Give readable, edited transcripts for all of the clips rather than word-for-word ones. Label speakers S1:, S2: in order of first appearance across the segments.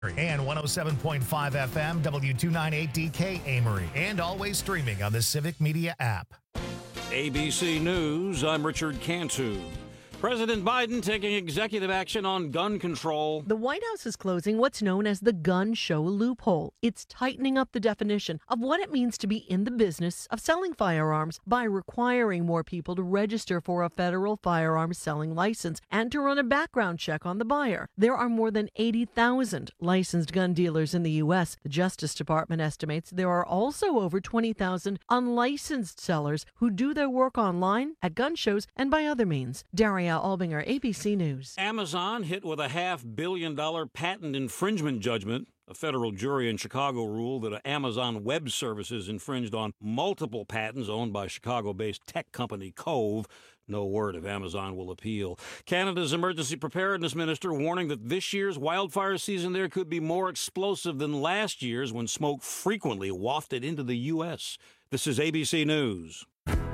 S1: And 107.5 FM, W298DK Amory. And always streaming on the Civic Media app.
S2: ABC News, I'm Richard Cantu. President Biden taking executive action on gun control.
S3: The White House is closing what's known as the gun show loophole. It's tightening up the definition of what it means to be in the business of selling firearms by requiring more people to register for a federal firearms selling license and to run a background check on the buyer. There are more than 80,000 licensed gun dealers in the U.S. The Justice Department estimates there are also over 20,000 unlicensed sellers who do their work online, at gun shows, and by other means. Daria Albinger, ABC News.
S2: Amazon hit with a $500 million patent infringement judgment. A federal jury in Chicago ruled that Amazon Web Services infringed on multiple patents owned by Chicago-based tech company Cove. No word if Amazon will appeal. Canada's emergency preparedness minister warning that this year's wildfire season there could be more explosive than last year's when smoke frequently wafted into the U.S. This is ABC News.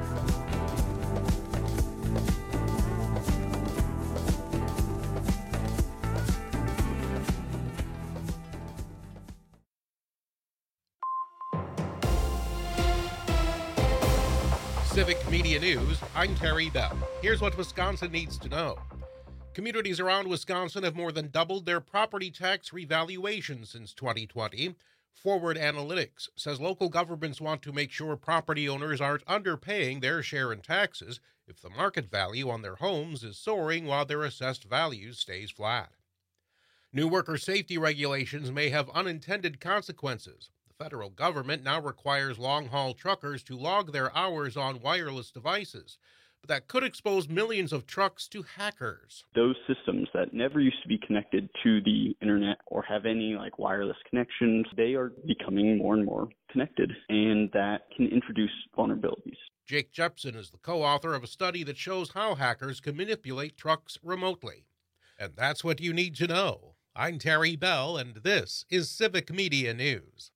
S4: Civic Media News, I'm Terry Bell. Here's what Wisconsin needs to know. Communities around Wisconsin have more than doubled their property tax revaluation since 2020. Forward Analytics says local governments want to make sure property owners aren't underpaying their share in taxes if the market value on their homes is soaring while their assessed value stays flat. New worker safety regulations may have unintended consequences. The federal government now requires long-haul truckers to log their hours on wireless devices, but that could expose millions of trucks to hackers.
S5: Those systems that never used to be connected to the internet or have any wireless connections, they are becoming more and more connected, and that can introduce vulnerabilities.
S4: Jake Jepson is the co-author of a study that shows how hackers can manipulate trucks remotely. And that's what you need to know. I'm Terry Bell, and this is Civic Media News.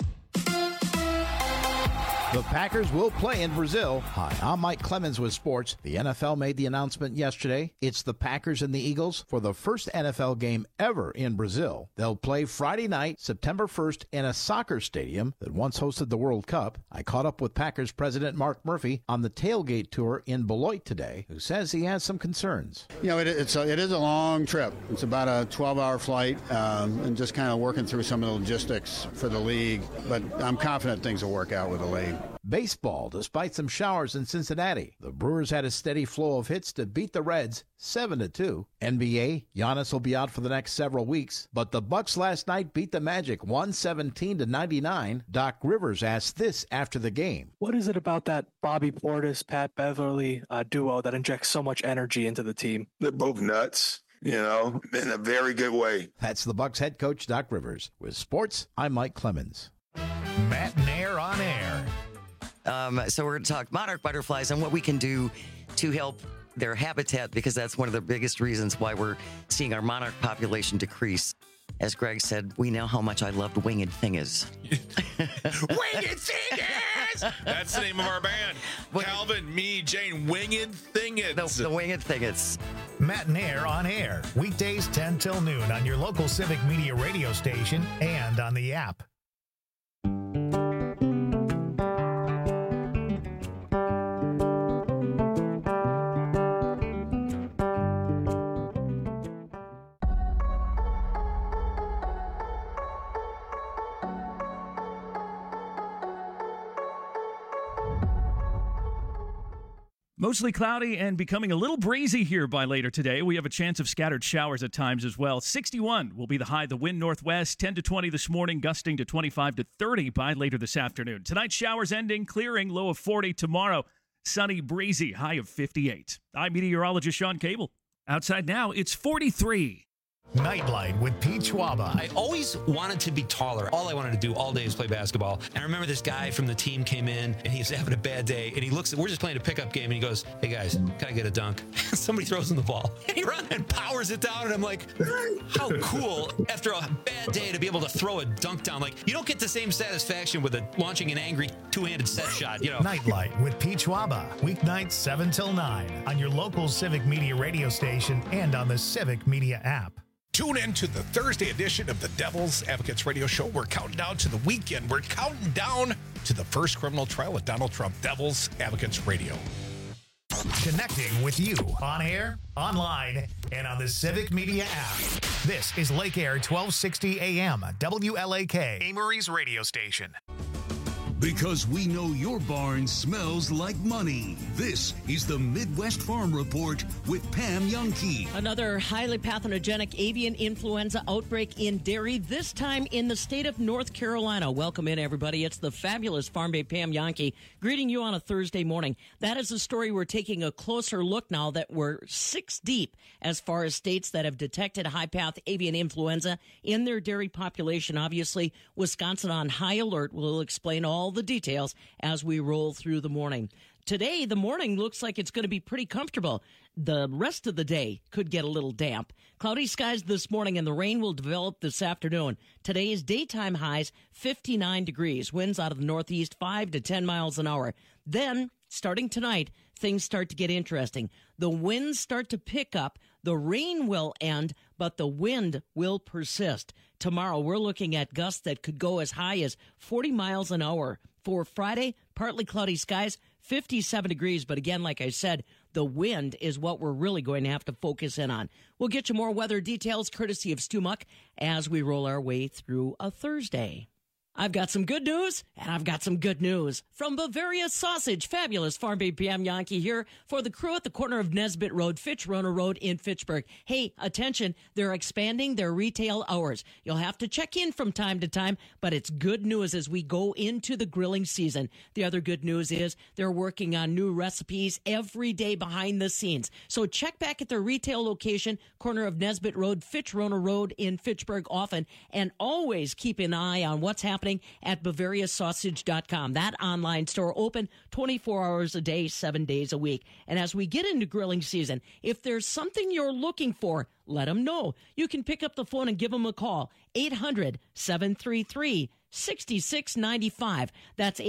S6: The Packers will play in Brazil. Hi, I'm Mike Clemens with sports. The NFL made the announcement yesterday. It's the Packers and the Eagles for the first NFL game ever in Brazil. They'll play Friday night, September 1st, in a soccer stadium that once hosted the World Cup. I caught up with Packers president Mark Murphy on the tailgate tour in Beloit today, who says he has some concerns.
S7: It is a long trip. It's about a 12-hour flight, and just kind of working through some of the logistics for the league. But I'm confident things will work out with the league.
S6: Baseball, despite some showers in Cincinnati, the Brewers had a steady flow of hits to beat the Reds 7-2. NBA, Giannis will be out for the next several weeks, but the Bucks last night beat the Magic 117-99. Doc Rivers asked this after the game.
S8: What is it about that Bobby Portis, Pat Beverly duo that injects so much energy into the team?
S9: They're both nuts, in a very good way.
S6: That's the Bucks head coach, Doc Rivers. With sports, I'm Mike Clemens.
S1: Matt Nair on air.
S10: So we're going to talk monarch butterflies and what we can do to help their habitat, because that's one of the biggest reasons why we're seeing our monarch population decrease. As Greg said, we know how much I loved Winged Thingers.
S11: Winged Thingers! That's the name of our band. Calvin, me, Jane, Winged Thingers.
S10: The Winged Thingers.
S1: Matt Nair on air. Weekdays 10 till noon on your local Civic Media radio station and on the app.
S12: Mostly cloudy and becoming a little breezy here by later today. We have a chance of scattered showers at times as well. 61 will be the high. The wind northwest, 10 to 20 this morning, gusting to 25 to 30 by later this afternoon. Tonight, showers ending, clearing, low of 40. Tomorrow, sunny, breezy, high of 58. I'm meteorologist Sean Cable. Outside now, it's 43.
S1: Nightlight with Pete Schwaba.
S13: I always wanted to be taller. All I wanted to do all day is play basketball. And I remember this guy from the team came in, and he's having a bad day. And he looks, we're just playing a pickup game, and he goes, "Hey, guys, can I get a dunk?" Somebody throws him the ball. And he runs and powers it down. And I'm like, how cool, after a bad day, to be able to throw a dunk down. Like, you don't get the same satisfaction with launching an angry two-handed set shot,
S1: Nightlight with Pete Schwaba. Weeknights 7 till 9 on your local Civic Media radio station and on the Civic Media app.
S14: Tune in to the Thursday edition of the Devil's Advocates Radio Show. We're counting down to the weekend. We're counting down to the first criminal trial with Donald Trump. Devil's Advocates Radio.
S1: Connecting with you on air, online, and on the Civic Media app. This is Lake Air 1260 AM, WLAK, Amory's radio station.
S15: Because we know your barn smells like money. This is the Midwest Farm Report with Pam Youngkey.
S16: Another highly pathogenic avian influenza outbreak in dairy, this time in the state of North Carolina. Welcome in, everybody. It's the fabulous Farm Babe Pam Youngkey greeting you on a Thursday morning. That is a story we're taking a closer look now that we're 6 deep as far as states that have detected high-path avian influenza in their dairy population. Obviously, Wisconsin on high alert. We'll explain all the details as we roll through the morning. Today, the morning looks like it's going to be pretty comfortable. The rest of the day could get a little damp. Cloudy skies this morning and the rain will develop this afternoon. Today's daytime highs 59 degrees. Winds out of the northeast 5 to 10 miles an hour. Then, starting tonight, things start to get interesting. The winds start to pick up. The rain will end, but the wind will persist. Tomorrow, we're looking at gusts that could go as high as 40 miles an hour. For Friday, partly cloudy skies, 57 degrees. But again, like I said, the wind is what we're really going to have to focus in on. We'll get you more weather details courtesy of Stu Muck as we roll our way through a Thursday. I've got some good news, and I've got some good news. From Bavaria Sausage, fabulous Farm Babe Pam Youngkey here for the crew at the corner of Nesbitt Road, Fitch-Rona Road in Fitchburg. Hey, attention, they're expanding their retail hours. You'll have to check in from time to time, but it's good news as we go into the grilling season. The other good news is they're working on new recipes every day behind the scenes. So check back at their retail location, corner of Nesbitt Road, Fitch-Rona Road in Fitchburg often, and always keep an eye on what's happening at BavariaSausage.com. That online store open 24 hours a day, 7 days a week. And as we get into grilling season, if there's something you're looking for, let them know. You can pick up the phone and give them a call. 800-733-6695. That's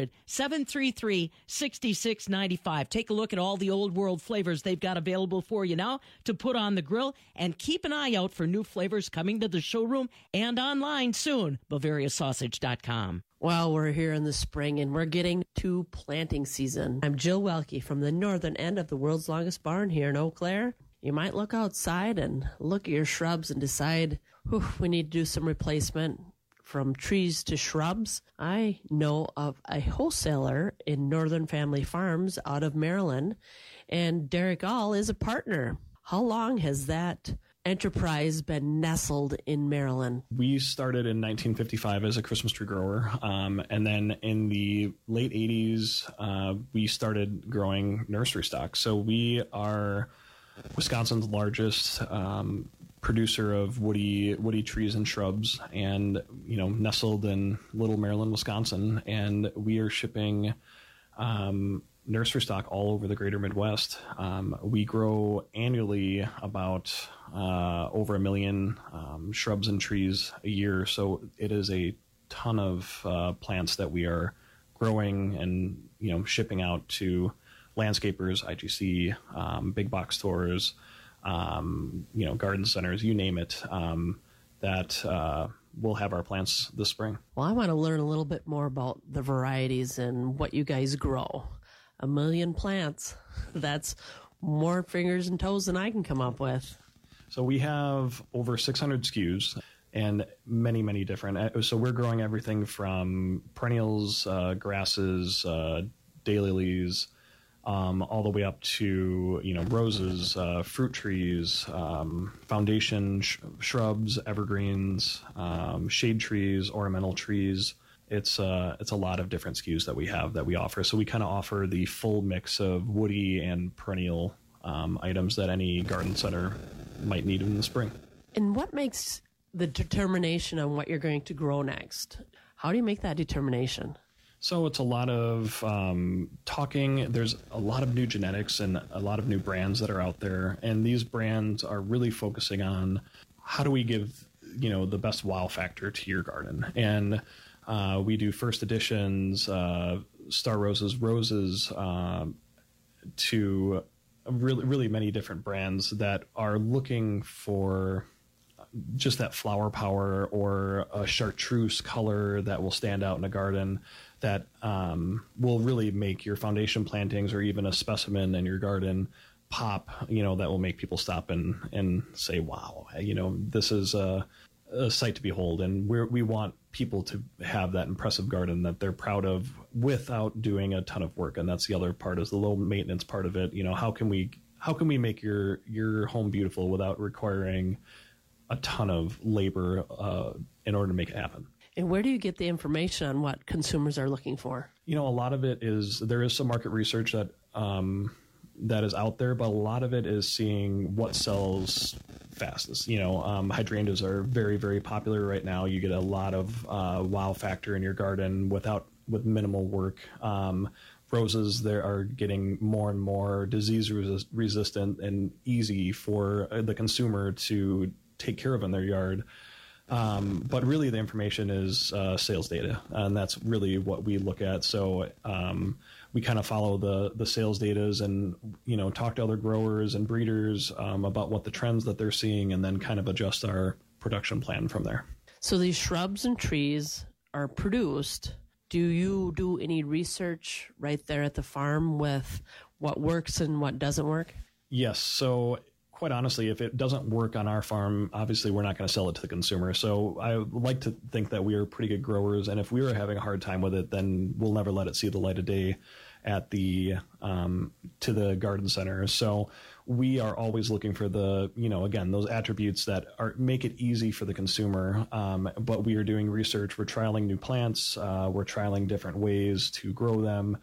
S16: 800-733-6695. Take a look at all the old world flavors they've got available for you now to put on the grill, and keep an eye out for new flavors coming to the showroom and online soon. BavariaSausage.com.
S17: Well, we're here in the spring and we're getting to planting season. I'm Jill Welke from the northern end of the world's longest barn here in Eau Claire. You might look outside and look at your shrubs and decide, we need to do some replacement from trees to shrubs. I know of a wholesaler in Northern Family Farms out of Maryland, and Derek All is a partner. How long has that enterprise been nestled in Maryland?
S18: We started in 1955 as a Christmas tree grower, and then in the late 80s, we started growing nursery stock. So we are Wisconsin's largest producer of woody trees and shrubs, and nestled in Little Maryland, Wisconsin, and we are shipping nursery stock all over the greater Midwest. We grow annually about over 1 million shrubs and trees a year, so it is a ton of plants that we are growing and shipping out to landscapers, IGC, big box stores, garden centers, you name it, that we'll have our plants this spring.
S17: Well, I want to learn a little bit more about the varieties and what you guys grow. 1 million plants. That's more fingers and toes than I can come up with.
S18: So we have over 600 SKUs and many, many different. So we're growing everything from perennials, grasses, daylilies, all the way up to roses, fruit trees, foundation shrubs, evergreens, shade trees, ornamental trees. It's a lot of different SKUs that we offer. So we kind of offer the full mix of woody and perennial items that any garden center might need in the spring.
S17: And what makes the determination on what you're going to grow next? How do you make that determination?
S18: So it's a lot of talking. There's a lot of new genetics and a lot of new brands that are out there. And these brands are really focusing on how do we give, the best wow factor to your garden. And we do first editions, Star Roses, to really, really many different brands that are looking for just that flower power or a chartreuse color that will stand out in a garden that will really make your foundation plantings or even a specimen in your garden pop, that will make people stop and say, wow, this is a sight to behold. And we want people to have that impressive garden that they're proud of without doing a ton of work. And that's the other part, is the low maintenance part of it. How can we make your home beautiful without requiring a ton of labor in order to make it happen?
S17: And where do you get the information on what consumers are looking for?
S18: A lot of it is, there is some market research that is out there, but a lot of it is seeing what sells fastest. Hydrangeas are very, very popular right now. You get a lot of wow factor in your garden with minimal work. Roses, they are getting more and more disease resistant and easy for the consumer to take care of in their yard. But really the information is sales data, and that's really what we look at. So we kind of follow the sales data and, talk to other growers and breeders about what the trends that they're seeing, and then kind of adjust our production plan from there.
S17: So these shrubs and trees are produced. Do you do any research right there at the farm with what works and what doesn't work?
S18: Yes. So quite honestly, if it doesn't work on our farm, obviously we're not going to sell it to the consumer. So I like to think that we are pretty good growers, and if we were having a hard time with it, then we'll never let it see the light of day at the to the garden center. So we are always looking for the, again, those attributes that make it easy for the consumer. But we are doing research. We're trialing new plants. We're trialing different ways to grow them.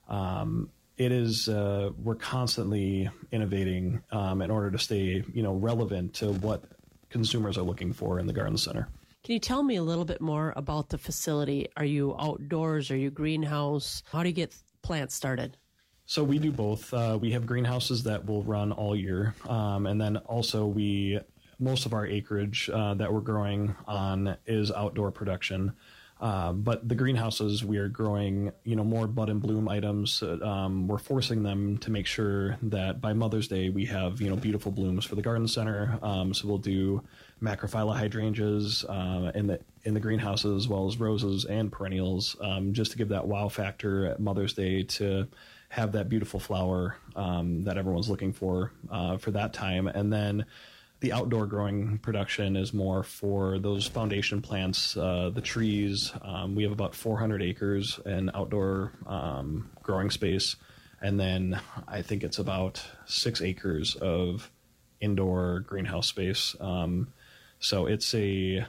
S18: We're constantly innovating in order to stay, relevant to what consumers are looking for in the garden center.
S17: Can you tell me a little bit more about the facility? Are you outdoors? Are you greenhouse? How do you get plants started?
S18: So we do both. We have greenhouses that will run all year. And then also most of our acreage that we're growing on is outdoor production. But the greenhouses, we are growing, more bud and bloom items. We're forcing them to make sure that by Mother's Day we have, beautiful blooms for the garden center. So we'll do macrophylla hydrangeas in the greenhouses, as well as roses and perennials, just to give that wow factor at Mother's Day, to have that beautiful flower that everyone's looking for that time. And then the outdoor growing production is more for those foundation plants, the trees. We have about 400 acres in outdoor growing space. And then I think it's about 6 acres of indoor greenhouse space. So it's a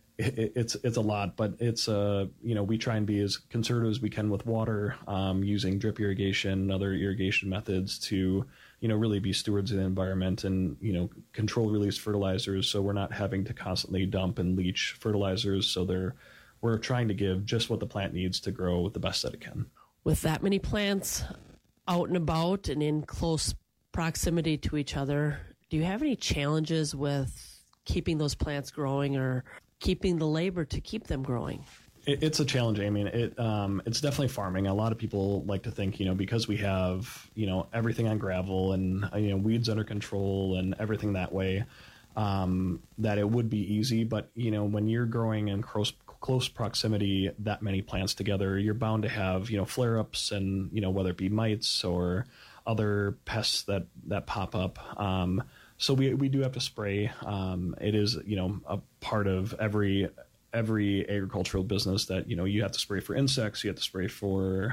S18: lot, but it's we try and be as conservative as we can with water, using drip irrigation and other irrigation methods to really be stewards of the environment and, control release fertilizers. So we're not having to constantly dump and leach fertilizers. So we're trying to give just what the plant needs to grow the best that it can.
S17: With that many plants out and about and in close proximity to each other, do you have any challenges with keeping those plants growing or keeping the labor to keep them growing?
S18: It's a challenge. I mean, it's definitely farming. A lot of people like to think, because we have, everything on gravel and, weeds under control and everything that way, that it would be easy. But, when you're growing in close proximity, that many plants together, you're bound to have, flare-ups and, whether it be mites or other pests that pop up. So we do have to spray. It is, a part of every agricultural business that, you have to spray for insects, you have to spray for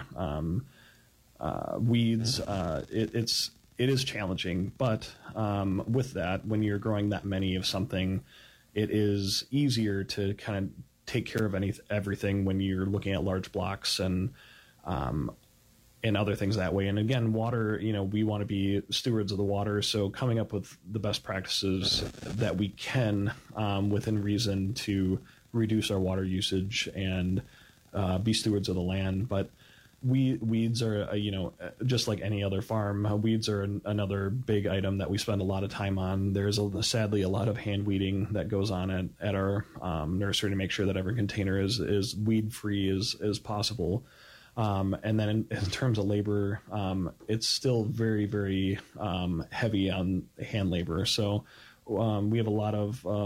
S18: weeds. It is challenging, but with that, when you're growing that many of something, it is easier to kind of take care of everything when you're looking at large blocks and other things that way. And again, water, we want to be stewards of the water. So coming up with the best practices that we can within reason to reduce our water usage and be stewards of the land. But weeds are, just like any other farm, weeds are another big item that we spend a lot of time on. There's sadly a lot of hand weeding that goes on at our nursery to make sure that every container is weed free as possible. And then in terms of labor, it's still very, very heavy on hand labor. So we have a lot of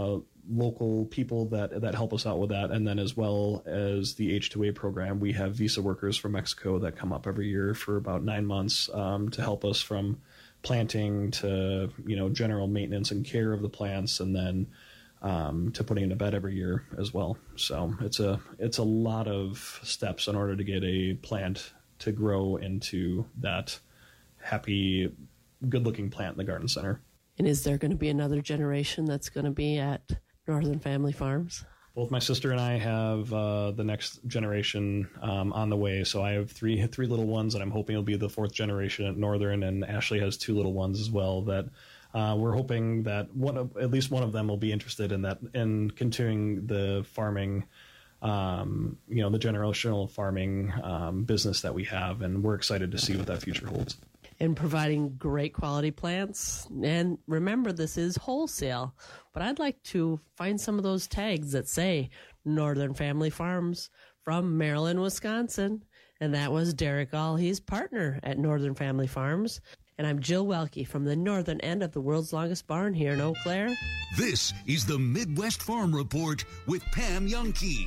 S18: local people that help us out with that. And then as well as the H-2A program, we have visa workers from Mexico that come up every year for about 9 months to help us from planting to, general maintenance and care of the plants, and then to putting into bed every year as well. So it's a lot of steps in order to get a plant to grow into that happy, good-looking plant in the garden center.
S17: And is there going to be another generation that's going to be at Northern Family Farms?
S18: Both my sister and I have the next generation on the way. So I have three little ones, and I'm hoping it'll be the fourth generation at Northern. And Ashley has 2 little ones as well. That we're hoping that at least one of them will be interested in that, in continuing the farming, the generational farming business that we have. And we're excited to see what that future holds.
S17: And providing great quality plants. And remember, this is wholesale. But I'd like to find some of those tags that say Northern Family Farms from Maryland, Wisconsin. And that was Derek All, he's partner at Northern Family Farms. And I'm Jill Welke from the northern end of the world's longest barn here in Eau Claire.
S15: This is the Midwest Farm Report with Pam Youngkey.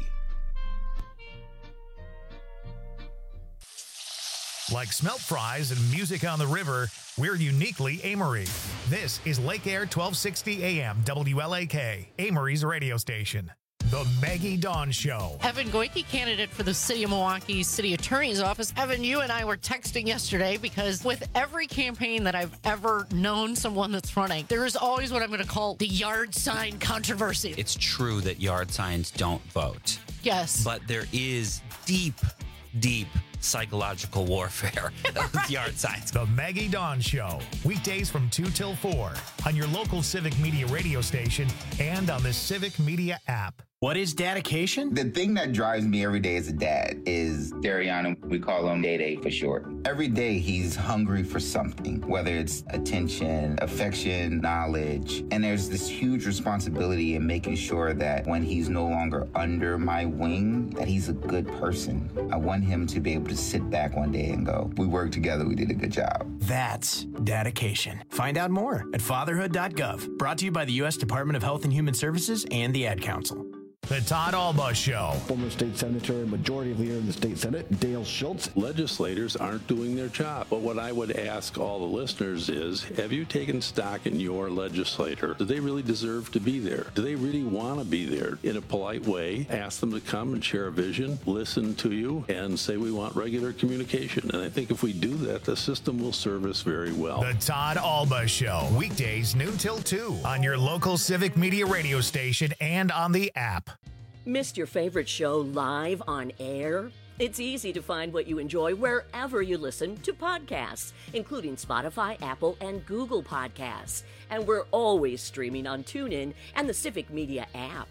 S1: Like smelt fries and music on the river, we're uniquely Amory. This is Lake Air 1260 AM WLAK, Amory's radio station. The Maggie Dawn Show.
S19: Evan Goyke, candidate for the City of Milwaukee City Attorney's Office. Evan, you and I were texting yesterday because with every campaign that I've ever known someone that's running, there is always what I'm going to call the yard sign controversy.
S20: It's true that yard signs don't vote.
S19: Yes.
S20: But there is deep psychological warfare with yard signs.
S1: The Maggie Dawn Show. Weekdays from 2 till 4 on your local Civic Media radio station and on the Civic Media app.
S21: What is dedication?
S22: The thing that drives me every day as a dad is Dariano. We call him Day-Day for short. Every day he's hungry for something, whether it's attention, affection, knowledge. And there's this huge responsibility in making sure that when he's no longer under my wing, that he's a good person. I want him to be able to sit back one day and go, we worked together, we did a good job.
S21: That's dedication. Find out more at fatherhood.gov. Brought to you by the U.S. Department of Health and Human Services and the Ad Council.
S1: The Todd Alba Show.
S23: Former state senator, majority leader in the state senate, Dale Schultz.
S24: Legislators aren't doing their job. But what I would ask all the listeners is, have you taken stock in your legislator? Do they really deserve to be there? Do they really want to be there? In a polite way, ask them to come and share a vision, listen to you, and say we want regular communication. And I think if we do that, the system will serve us very well.
S1: The Todd Alba Show. Weekdays noon till 2 on your local Civic Media radio station and on the app.
S25: Missed your favorite show live on air? It's easy to find what you enjoy wherever you listen to podcasts, including Spotify, Apple, and Google Podcasts. And we're always streaming on TuneIn and the Civic Media app.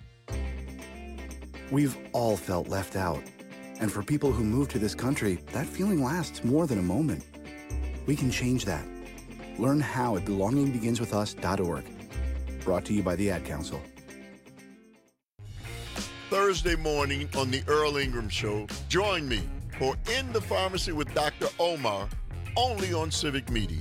S26: We've all felt left out. And for people who move to this country, that feeling lasts more than a moment. We can change that. Learn how at belongingbeginswithus.org. Brought to you by the Ad Council.
S27: Thursday morning on the Earl Ingram Show. Join me for In the Pharmacy with Dr. Omar, only on Civic Media.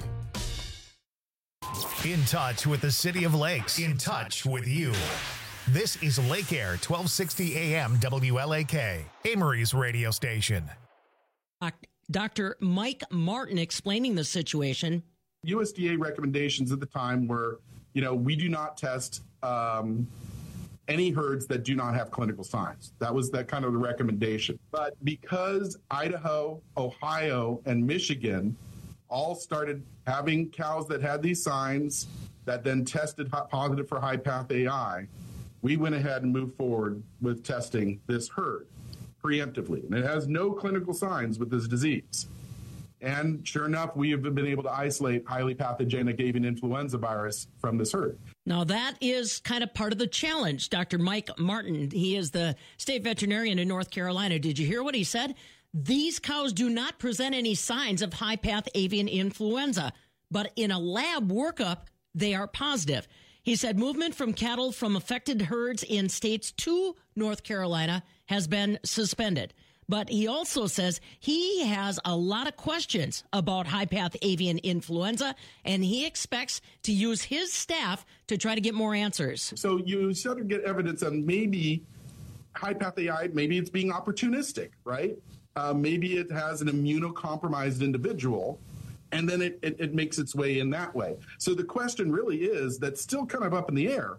S1: In touch with the City of Lakes. In touch with you. This is Lake Air 1260 AM WLAK, Amory's radio station.
S16: Dr. Mike Martin explaining the situation.
S28: USDA recommendations at the time were, we do not test any herds that do not have clinical signs. That was that kind of the recommendation. But because Idaho, Ohio, and Michigan all started having cows that had these signs that then tested positive for high-path AI, we went ahead and moved forward with testing this herd preemptively. And it has no clinical signs with this disease. And sure enough, we have been able to isolate highly pathogenic avian influenza virus from this herd.
S16: Now, that is kind of part of the challenge. Dr. Mike Martin, he is the state veterinarian in North Carolina. Did you hear what he said? These cows do not present any signs of high-path avian influenza, but in a lab workup, they are positive. He said movement from cattle from affected herds in states to North Carolina has been suspended. But he also says he has a lot of questions about high-path avian influenza, and he expects to use his staff to try to get more answers.
S28: So you sort of get evidence on maybe high-path AI, maybe it's being opportunistic, right? Maybe it has an immunocompromised individual, and then it makes its way in that way. So the question really is, that's still kind of up in the air,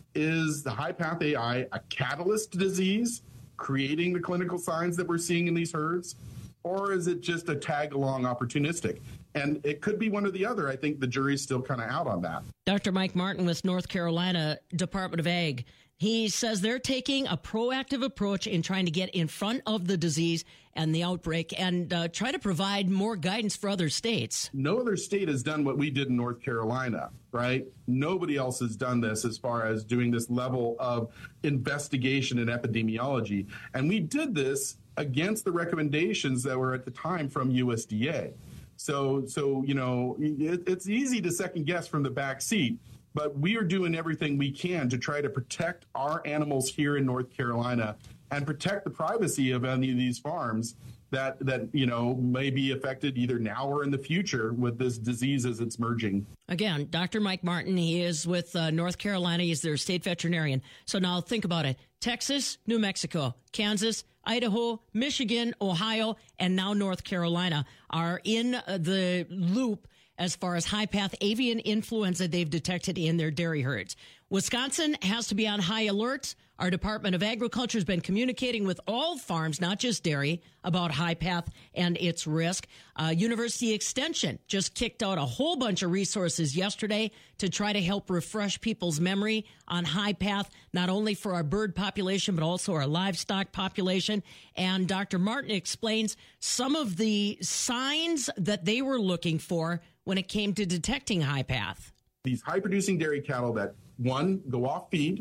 S28: is the high-path AI a catalyst disease creating the clinical signs that we're seeing in these herds, or is it just a tag-along opportunistic? And it could be one or the other. I think the jury's still kind of out on that.
S16: Dr. Mike Martin with North Carolina Department of Ag. He says they're taking a proactive approach in trying to get in front of the disease and the outbreak and try to provide more guidance for other states.
S28: No other state has done what we did in North Carolina, right? Nobody else has done this as far as doing this level of investigation and epidemiology. And we did this against the recommendations that were at the time from USDA. So you know, it's easy to second guess from the back seat. But we are doing everything we can to try to protect our animals here in North Carolina and protect the privacy of any of these farms that you know may be affected either now or in the future with this disease as it's merging.
S16: Again, Dr. Mike Martin, he is with North Carolina. He's their state veterinarian. So now think about it. Texas, New Mexico, Kansas, Idaho, Michigan, Ohio, and now North Carolina are in the loop as far as high-path avian influenza they've detected in their dairy herds. Wisconsin has to be on high alert. Our Department of Agriculture has been communicating with all farms, not just dairy, about high-path and its risk. University Extension just kicked out a whole bunch of resources yesterday to try to help refresh people's memory on high-path, not only for our bird population, but also our livestock population. And Dr. Martin explains some of the signs that they were looking for when it came to detecting high-path.
S28: These high-producing dairy cattle that, one, go off feed,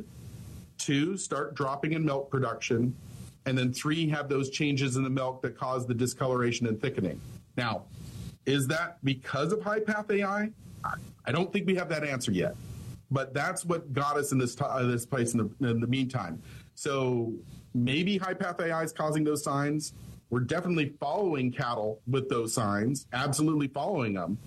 S28: two, start dropping in milk production, and then three, have those changes in the milk that cause the discoloration and thickening. Now, is that because of high-path AI? I don't think we have that answer yet, but that's what got us in this place in the meantime. So maybe high-path AI is causing those signs. We're definitely following cattle with those signs, absolutely following them.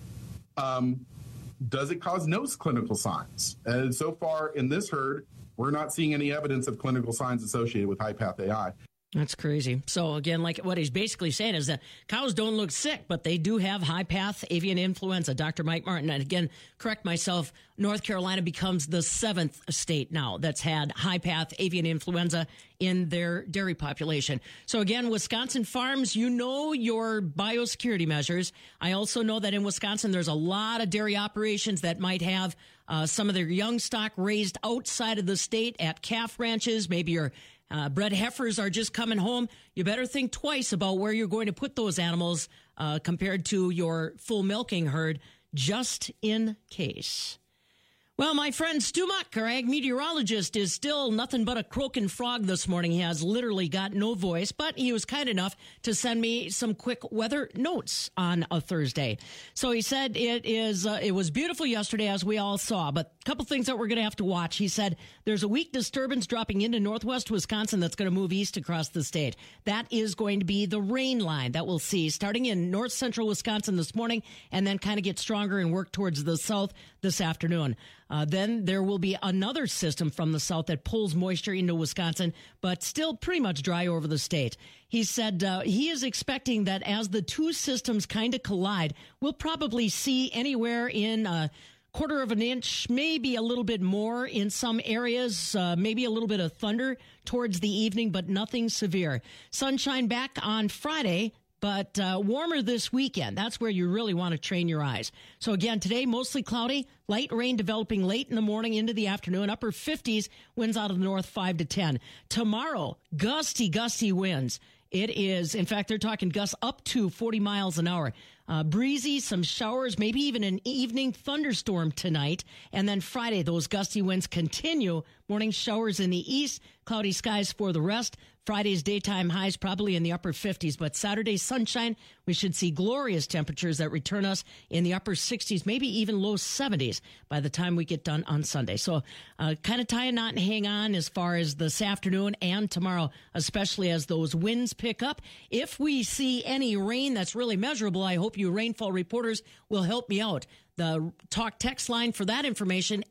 S28: Does it cause no clinical signs? And so far in this herd, we're not seeing any evidence of clinical signs associated with high-path AI.
S16: That's crazy. So again, like what he's basically saying is that cows don't look sick, but they do have high-path avian influenza. Dr. Mike Martin, and again, correct myself, North Carolina becomes the 7th state now that's had high-path avian influenza in their dairy population. So again, Wisconsin farms, you know your biosecurity measures. I also know that in Wisconsin, there's a lot of dairy operations that might have some of their young stock raised outside of the state at calf ranches. Maybe your bred heifers are just coming home. You better think twice about where you're going to put those animals compared to your full milking herd, just in case. Well, my friend Stu Muck, our ag meteorologist, is still nothing but a croaking frog this morning. He has literally got no voice, but he was kind enough to send me some quick weather notes on a Thursday. So he said it was beautiful yesterday, as we all saw, but a couple things that we're going to have to watch. He said there's a weak disturbance dropping into northwest Wisconsin that's going to move east across the state. That is going to be the rain line that we'll see starting in north central Wisconsin this morning and then kind of get stronger and work towards the south this afternoon. Then there will be another system from the south that pulls moisture into Wisconsin, but still pretty much dry over the state. He said he is expecting that as the two systems kind of collide, we'll probably see anywhere in a quarter of an inch, maybe a little bit more in some areas, maybe a little bit of thunder towards the evening, but nothing severe. Sunshine back on Friday, but warmer this weekend. That's where you really want to train your eyes. So again, today, mostly cloudy, light rain developing late in the morning into the afternoon, upper 50s, winds out of the north 5 to 10. Tomorrow, gusty winds. It is, in fact, they're talking gusts up to 40 miles an hour. Breezy, some showers, maybe even an evening thunderstorm tonight. And then Friday, those gusty winds continue. Morning showers in the east, cloudy skies for the rest. Friday's daytime highs probably in the upper 50s, but Saturday's sunshine, we should see glorious temperatures that return us in the upper 60s, maybe even low 70s by the time we get done on Sunday. So kind of tie a knot and hang on as far as this afternoon and tomorrow, especially as those winds pick up. If we see any rain that's really measurable, I hope you rainfall reporters will help me out. The talk text line for that information,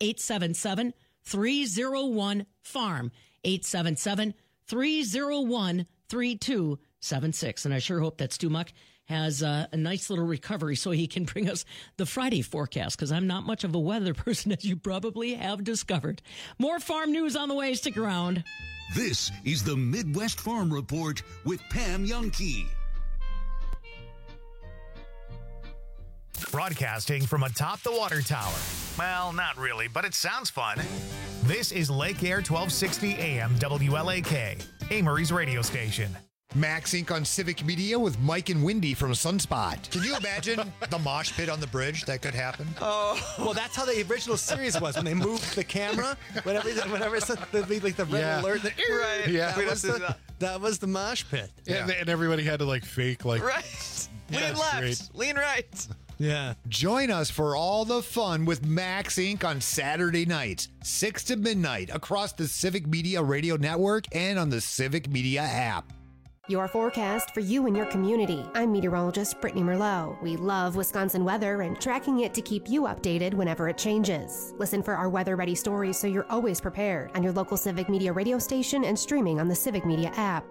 S16: 877-301-FARM, 877-301-3276. And I sure hope that Stu Muck has a nice little recovery so he can bring us the Friday forecast, because I'm not much of a weather person, as you probably have discovered. More farm news on the way. Stick around.
S15: This is the Midwest Farm Report with Pam Youngkey.
S1: Broadcasting from atop the water tower. Well, not really, but it sounds fun. This is Lake Air 1260 AM WLAK, Amory's radio station.
S2: Max Inc. on Civic Media with Mike and Wendy from Sunspot.
S3: Can you imagine the mosh pit on the bridge that could happen?
S4: Oh, well, that's how the original series was when they moved the camera. Whenever it's like the red alert, right?
S3: Yeah,
S4: that was the mosh pit.
S2: Yeah. And everybody had to fake
S4: right. Lean left, lean right.
S3: Yeah.
S2: Join us for all the fun with Max Inc. on Saturday nights, 6 to midnight, across the Civic Media Radio Network and on the Civic Media app.
S5: Your forecast for you and your community. I'm meteorologist Brittany Merlot. We love Wisconsin weather and tracking it to keep you updated whenever it changes. Listen for our weather-ready stories so you're always prepared on your local Civic Media radio station and streaming on the Civic Media app.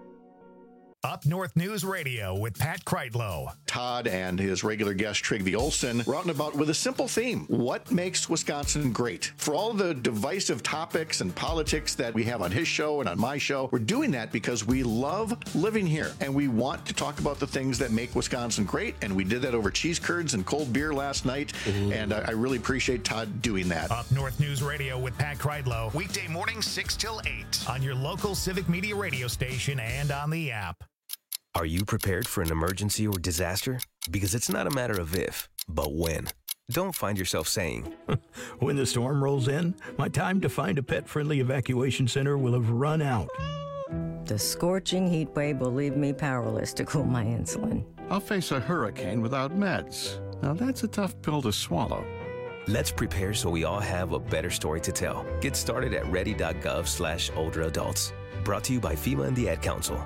S1: Up North News Radio with Pat Kreitlow.
S14: Todd and his regular guest Trygve Olsen were out and about with a simple theme. What makes Wisconsin great? For all the divisive topics and politics that we have on his show and on my show, we're doing that because we love living here and we want to talk about the things that make Wisconsin great. And we did that over cheese curds and cold beer last night. Ooh. And I really appreciate Todd doing that.
S1: Up North News Radio with Pat Kreitlow. Weekday mornings 6 till 8 on your local Civic Media radio station and on the app.
S6: Are you prepared for an emergency or disaster? Because it's not a matter of if, but when. Don't find yourself saying,
S7: when the storm rolls in, my time to find a pet-friendly evacuation center will have run out.
S8: The scorching heat wave will leave me powerless to cool my insulin.
S9: I'll face a hurricane without meds. Now that's a tough pill to swallow.
S6: Let's prepare so we all have a better story to tell. Get started at ready.gov/older adults. Brought to you by FEMA and the Ad Council.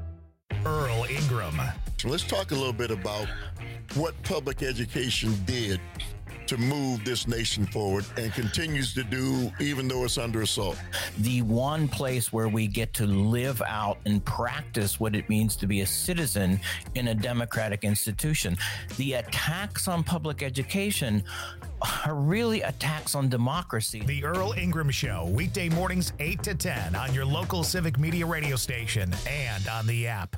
S1: Earl Ingram.
S27: Let's talk a little bit about what public education did to move this nation forward and continues to do even though it's under assault.
S29: The one place where we get to live out and practice what it means to be a citizen in a democratic institution. The attacks on public education are really attacks on democracy.
S1: The Earl Ingram Show, weekday mornings 8 to 10 on your local Civic Media radio station and on the app.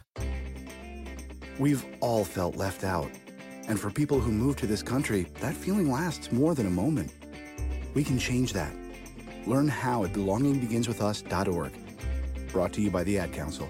S26: We've all felt left out. And for people who move to this country, that feeling lasts more than a moment. We can change that. Learn how at belongingbeginswithus.org. Brought to you by the Ad Council.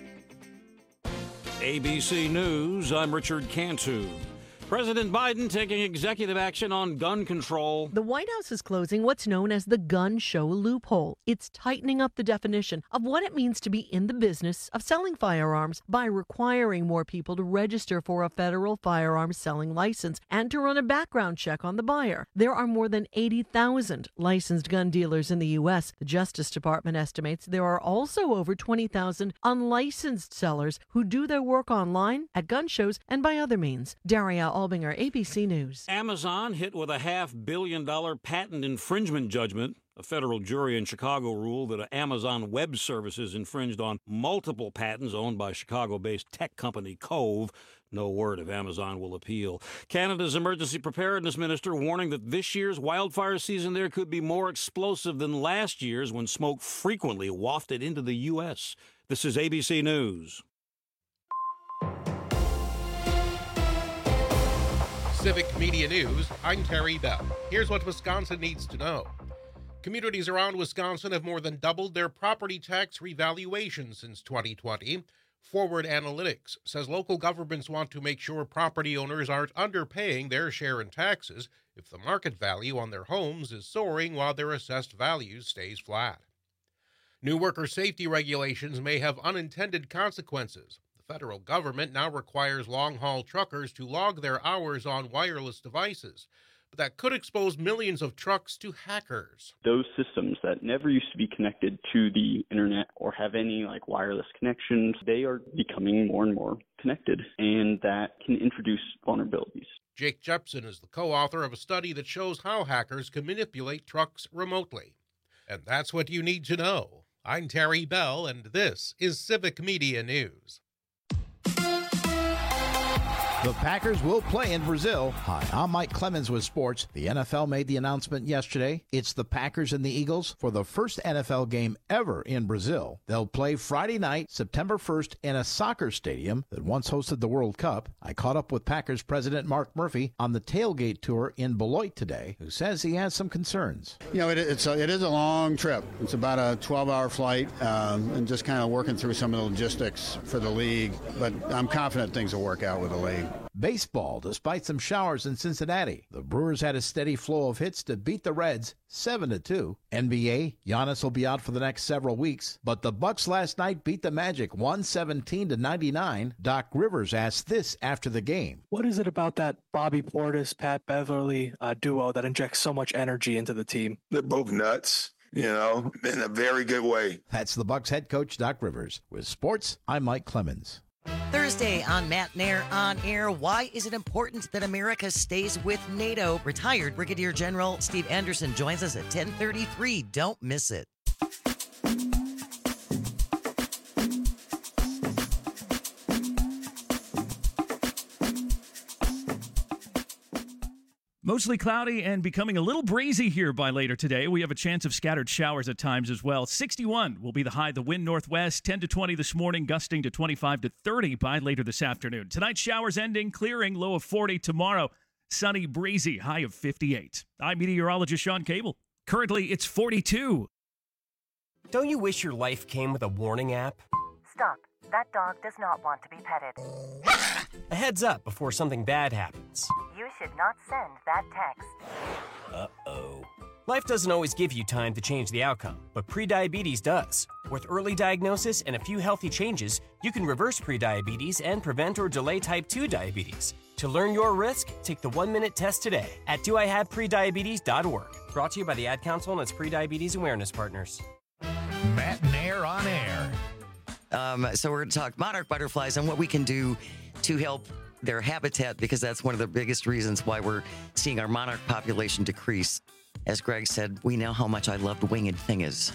S30: ABC News, I'm Richard Cantu. President Biden taking executive action on gun control.
S31: The White House is closing what's known as the gun show loophole. It's tightening up the definition of what it means to be in the business of selling firearms by requiring more people to register for a federal firearms selling license and to run a background check on the buyer. There are more than 80,000 licensed gun dealers in the U.S. The Justice Department estimates there are also over 20,000 unlicensed sellers who do their work online, at gun shows, and by other means. Daria Albinger, ABC News.
S30: Amazon hit with a $500 million patent infringement judgment. A federal jury in Chicago ruled that Amazon Web Services infringed on multiple patents owned by Chicago-based tech company Cove. No word if Amazon will appeal. Canada's emergency preparedness minister warning that this year's wildfire season there could be more explosive than last year's when smoke frequently wafted into the U.S. This is ABC News.
S32: Civic Media News, I'm Terry Bell. Here's what Wisconsin needs to know. Communities around Wisconsin have more than doubled their property tax revaluation since 2020. Forward Analytics says local governments want to make sure property owners aren't underpaying their share in taxes if the market value on their homes is soaring while their assessed value stays flat. New worker safety regulations may have unintended consequences. The federal government now requires long-haul truckers to log their hours on wireless devices, but that could expose millions of trucks to hackers.
S10: Those systems that never used to be connected to the internet or have any wireless connections, they are becoming more and more connected, and that can introduce vulnerabilities.
S32: Jake Jepson is the co-author of a study that shows how hackers can manipulate trucks remotely. And that's what you need to know. I'm Terry Bell, and this is Civic Media News.
S11: The Packers will play in Brazil. Hi, I'm Mike Clemens with sports. The NFL made the announcement yesterday. It's the Packers and the Eagles for the first NFL game ever in Brazil. They'll play Friday night, September 1st, in a soccer stadium that once hosted the World Cup. I caught up with Packers president Mark Murphy on the tailgate tour in Beloit today, who says he has some concerns.
S12: You know, it is a long trip. It's about a 12-hour flight, and just kind of working through some of the logistics for the league. But I'm confident things will work out with the league.
S11: Baseball, despite some showers in Cincinnati. The Brewers had a steady flow of hits to beat the Reds 7-2. NBA, Giannis will be out for the next several weeks, but the Bucks last night beat the Magic 117-99. Doc Rivers asked this after the game.
S13: What is it about that Bobby Portis, Pat Beverly duo that injects so much energy into the team?
S17: They're both nuts, in a very good way.
S11: That's the Bucks head coach, Doc Rivers. With sports, I'm Mike Clemens.
S18: Thursday on Matt Nair on Air, why is it important that America stays with NATO? Retired Brigadier General Steve Anderson joins us at 10:33. Don't miss it.
S19: Mostly cloudy and becoming a little breezy here by later today. We have a chance of scattered showers at times as well. 61 will be the high. The wind northwest, 10 to 20 this morning, gusting to 25 to 30 by later this afternoon. Tonight, showers ending, clearing, low of 40. Tomorrow, sunny, breezy, high of 58. I'm meteorologist Sean Cable. Currently, it's 42.
S20: Don't you wish your life came with a warning app?
S21: Stop. That dog does not want to be petted.
S20: A heads up before something bad happens.
S21: You should not send that text.
S20: Uh-oh. Life doesn't always give you time to change the outcome, but prediabetes does. With early diagnosis and a few healthy changes, you can reverse prediabetes and prevent or delay type 2 diabetes. To learn your risk, take the 1-minute test today at doihaveprediabetes.org. Brought to you by the Ad Council and its prediabetes awareness partners.
S1: Matt Nair on Air.
S18: So we're going to talk monarch butterflies and what we can do to help their habitat, because that's one of the biggest reasons why we're seeing our monarch population decrease. As Greg said, we know how much I loved Winged Thingers.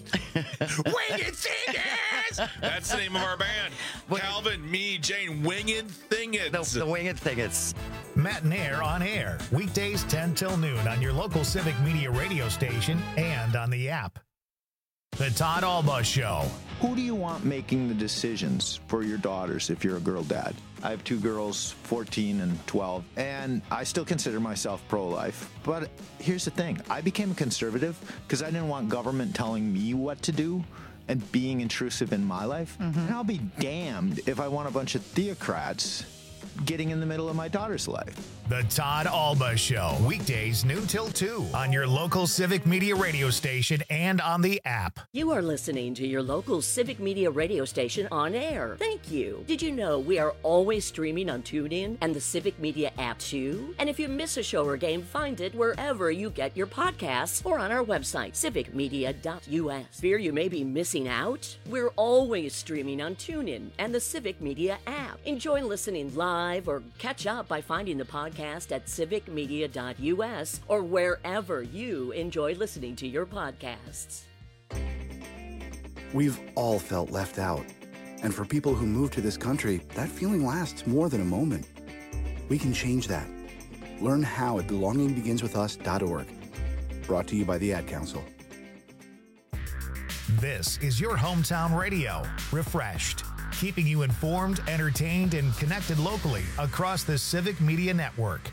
S22: Winged Thingers! That's the name of our band. Calvin, me, Jane, Winged Thingers.
S18: The Winged Thingers.
S1: Matt Nair on Air. Weekdays 10 till noon on your local Civic Media radio station and on the app. The Todd Alba Show.
S23: Who do you want making the decisions for your daughters if you're a girl dad? I have two girls, 14 and 12, and I still consider myself pro-life. But here's the thing. I became a conservative because I didn't want government telling me what to do and being intrusive in my life. Mm-hmm. And I'll be damned if I want a bunch of theocrats getting in the middle of my daughter's life.
S1: The Todd Alba Show. Weekdays noon till 2 on your local Civic Media radio station and on the app.
S25: You are listening to your local Civic Media radio station on air. Thank you. Did you know we are always streaming on TuneIn and the Civic Media app too? And if you miss a show or game, find it wherever you get your podcasts or on our website, civicmedia.us. Fear you may be missing out? We're always streaming on TuneIn and the Civic Media app. Enjoy listening live or catch up by finding the podcast at civicmedia.us or wherever you enjoy listening to your podcasts.
S26: We've all felt left out. And for people who move to this country, that feeling lasts more than a moment. We can change that. Learn how at belongingbeginswithus.org. Brought to you by the Ad Council.
S1: This is your hometown radio, Refreshed, keeping you informed, entertained, and connected locally across the Civic Media Network.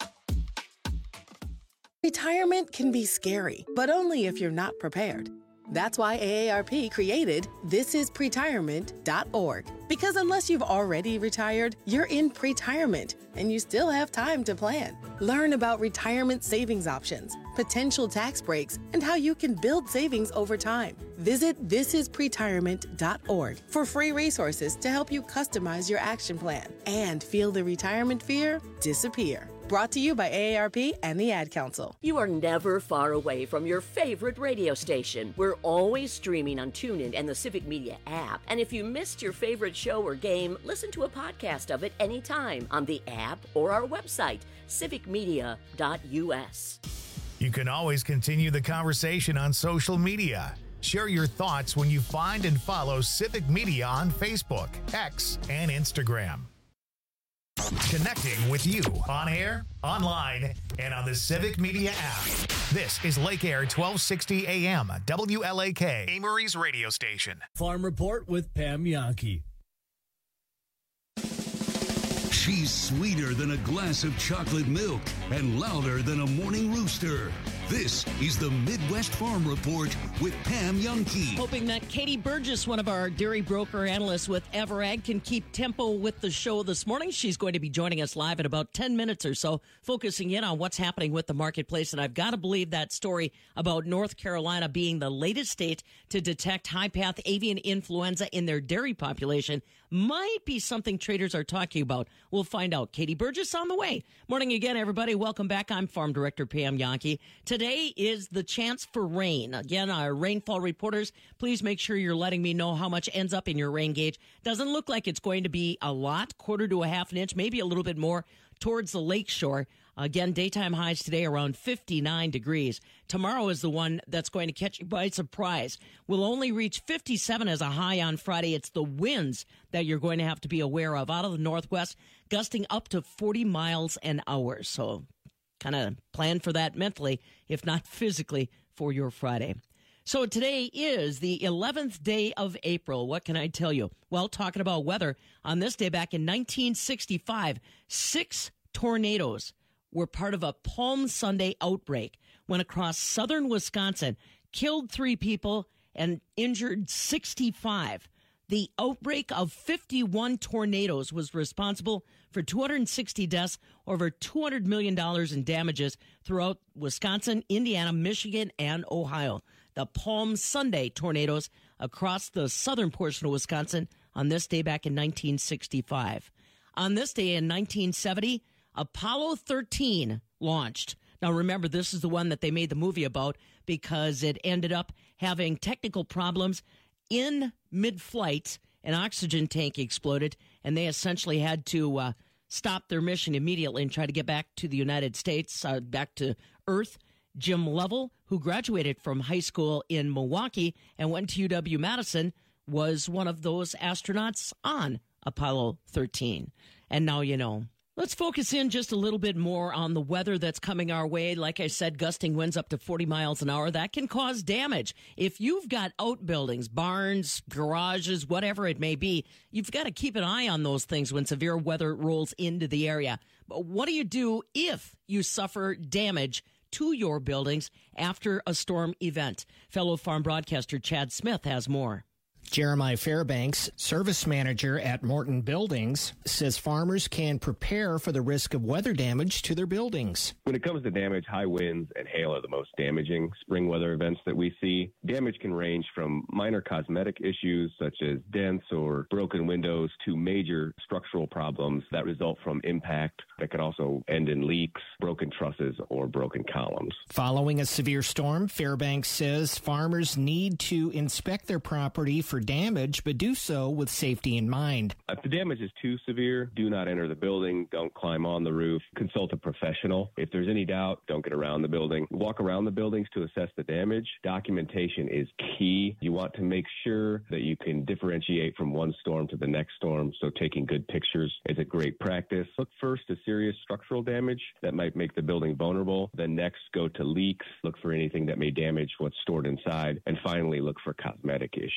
S24: Retirement can be scary, but only if you're not prepared.
S2: That's why AARP created thisispretirement.org. Because unless you've already retired, you're in pretirement, and you still have time to plan. Learn about retirement savings options, potential tax breaks, and how you can build savings over time. Visit thisispretirement.org for free resources to help you customize your action plan and feel the retirement fear disappear. Brought to you by AARP and the Ad Council.
S25: You are never far away from your favorite radio station. We're always streaming on TuneIn and the Civic Media app. And if you missed your favorite show or game, listen to a podcast of it anytime on the app or our website, civicmedia.us.
S1: You can always continue the conversation on social media. Share your thoughts when you find and follow Civic Media on Facebook, X, and Instagram. Connecting with you on air, online, and on the Civic Media app. This is Lake Air 1260 AM, WLAK, Amory's radio station.
S3: Farm Report with Pam Yankee.
S4: She's sweeter than a glass of chocolate milk and louder than a morning rooster. This is the Midwest Farm Report with Pam Yankee.
S5: Hoping that Katie Burgess, one of our dairy broker analysts with Everag, can keep tempo with the show this morning. She's going to be joining us live in about 10 minutes or so, focusing in on what's happening with the marketplace. And I've got to believe that story about North Carolina being the latest state to detect high-path avian influenza in their dairy population might be something traders are talking about. We'll find out. Katie Burgess on the way. Morning again, everybody. Welcome back. I'm Farm Director Pam Yankee. Today is the chance for rain. Again, our rainfall reporters, please make sure you're letting me know how much ends up in your rain gauge. Doesn't look like it's going to be a lot, quarter to a half an inch, maybe a little bit more towards the lake shore. Again, daytime highs today around 59 degrees. Tomorrow is the one that's going to catch you by surprise. We'll only reach 57 as a high on Friday. It's the winds that you're going to have to be aware of out of the northwest, gusting up to 40 miles an hour. So kind of plan for that mentally, if not physically, for your Friday. So today is the 11th day of April. What can I tell you? Well, talking about weather, on this day back in 1965, 6 tornadoes were part of a Palm Sunday outbreak, went across southern Wisconsin, killed 3 people, and injured 65. The outbreak of 51 tornadoes was responsible for 260 deaths, over $200 million in damages throughout Wisconsin, Indiana, Michigan, and Ohio. The Palm Sunday tornadoes across the southern portion of Wisconsin on this day back in 1965. On this day in 1970, Apollo 13 launched. Now, remember, this is the one that they made the movie about because it ended up having technical problems in mid-flight. An oxygen tank exploded, and they essentially had to stop their mission immediately and try to get back to the United States, back to Earth. Jim Lovell, who graduated from high school in Milwaukee and went to UW-Madison, was one of those astronauts on Apollo 13. And now you know. Let's focus in just a little bit more on the weather that's coming our way. Like I said, gusting winds up to 40 miles an hour. That can cause damage. If you've got outbuildings, barns, garages, whatever it may be, you've got to keep an eye on those things when severe weather rolls into the area. But what do you do if you suffer damage to your buildings after a storm event? Fellow farm broadcaster Chad Smith has more.
S7: Jeremiah Fairbanks, service manager at Morton Buildings, says farmers can prepare for the risk of weather damage to their buildings.
S8: When it comes to damage, high winds and hail are the most damaging spring weather events that we see. Damage can range from minor cosmetic issues such as dents or broken windows to major structural problems that result from impact that can also end in leaks, broken trusses, or broken columns.
S7: Following a severe storm, Fairbanks says farmers need to inspect their property for damage, but do so with safety in mind.
S8: If the damage is too severe, do not enter the building. Don't climb on the roof. Consult a professional. If there's any doubt, don't get around the building. Walk around the buildings to assess the damage. Documentation is key. You want to make sure that you can differentiate from one storm to the next storm, so taking good pictures is a great practice. Look first to serious structural damage that might make the building vulnerable. Then next, go to leaks. Look for anything that may damage what's stored inside. And finally, look for cosmetic issues.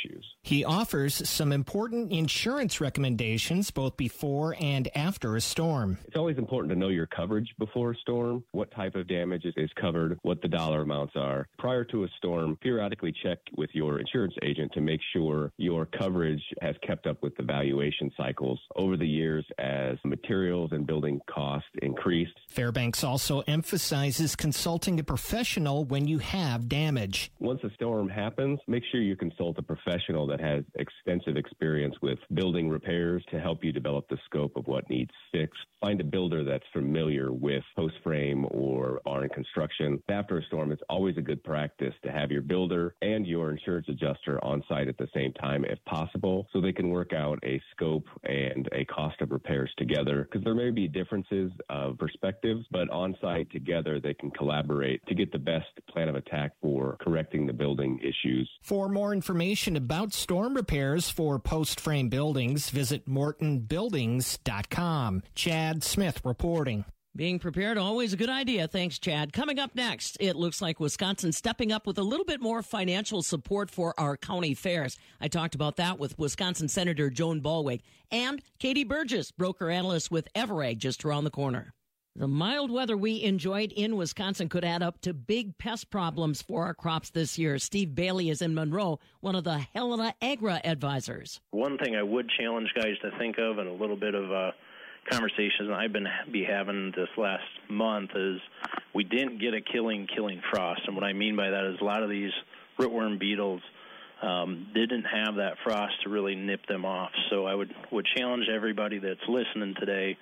S7: He offers some important insurance recommendations both before and after a storm.
S8: It's always important to know your coverage before a storm, what type of damage is covered, what the dollar amounts are. Prior to a storm, periodically check with your insurance agent to make sure your coverage has kept up with the valuation cycles over the years as materials and building costs increased.
S7: Fairbanks also emphasizes consulting a professional when you have damage.
S8: Once a storm happens, make sure you consult a professional that has extensive experience with building repairs to help you develop the scope of what needs fixed. Find a builder that's familiar with post frame or barn construction. After a storm, it's always a good practice to have your builder and your insurance adjuster on site at the same time if possible, so they can work out a scope and a cost of repairs together, because there may be differences of perspectives, but on site together they can collaborate to get the best plan of attack for correcting the building issues.
S7: For more information about storm repairs for post-frame buildings, visit mortonbuildings.com. Chad Smith reporting.
S5: Being prepared, always a good idea. Thanks, Chad. Coming up next, it looks like Wisconsin stepping up with a little bit more financial support for our county fairs. I talked about that with Wisconsin Senator Joan Ballweg and Katie Burgess, broker analyst with Everag, just around the corner. The mild weather we enjoyed in Wisconsin could add up to big pest problems for our crops this year. Steve Bailey is in Monroe, one of the Helena Agra advisors.
S6: One thing I would challenge guys to think of, and a little bit of conversations I've been having this last month, is we didn't get a killing frost. And what I mean by that is a lot of these rootworm beetles didn't have that frost to really nip them off. So I would challenge everybody that's listening today,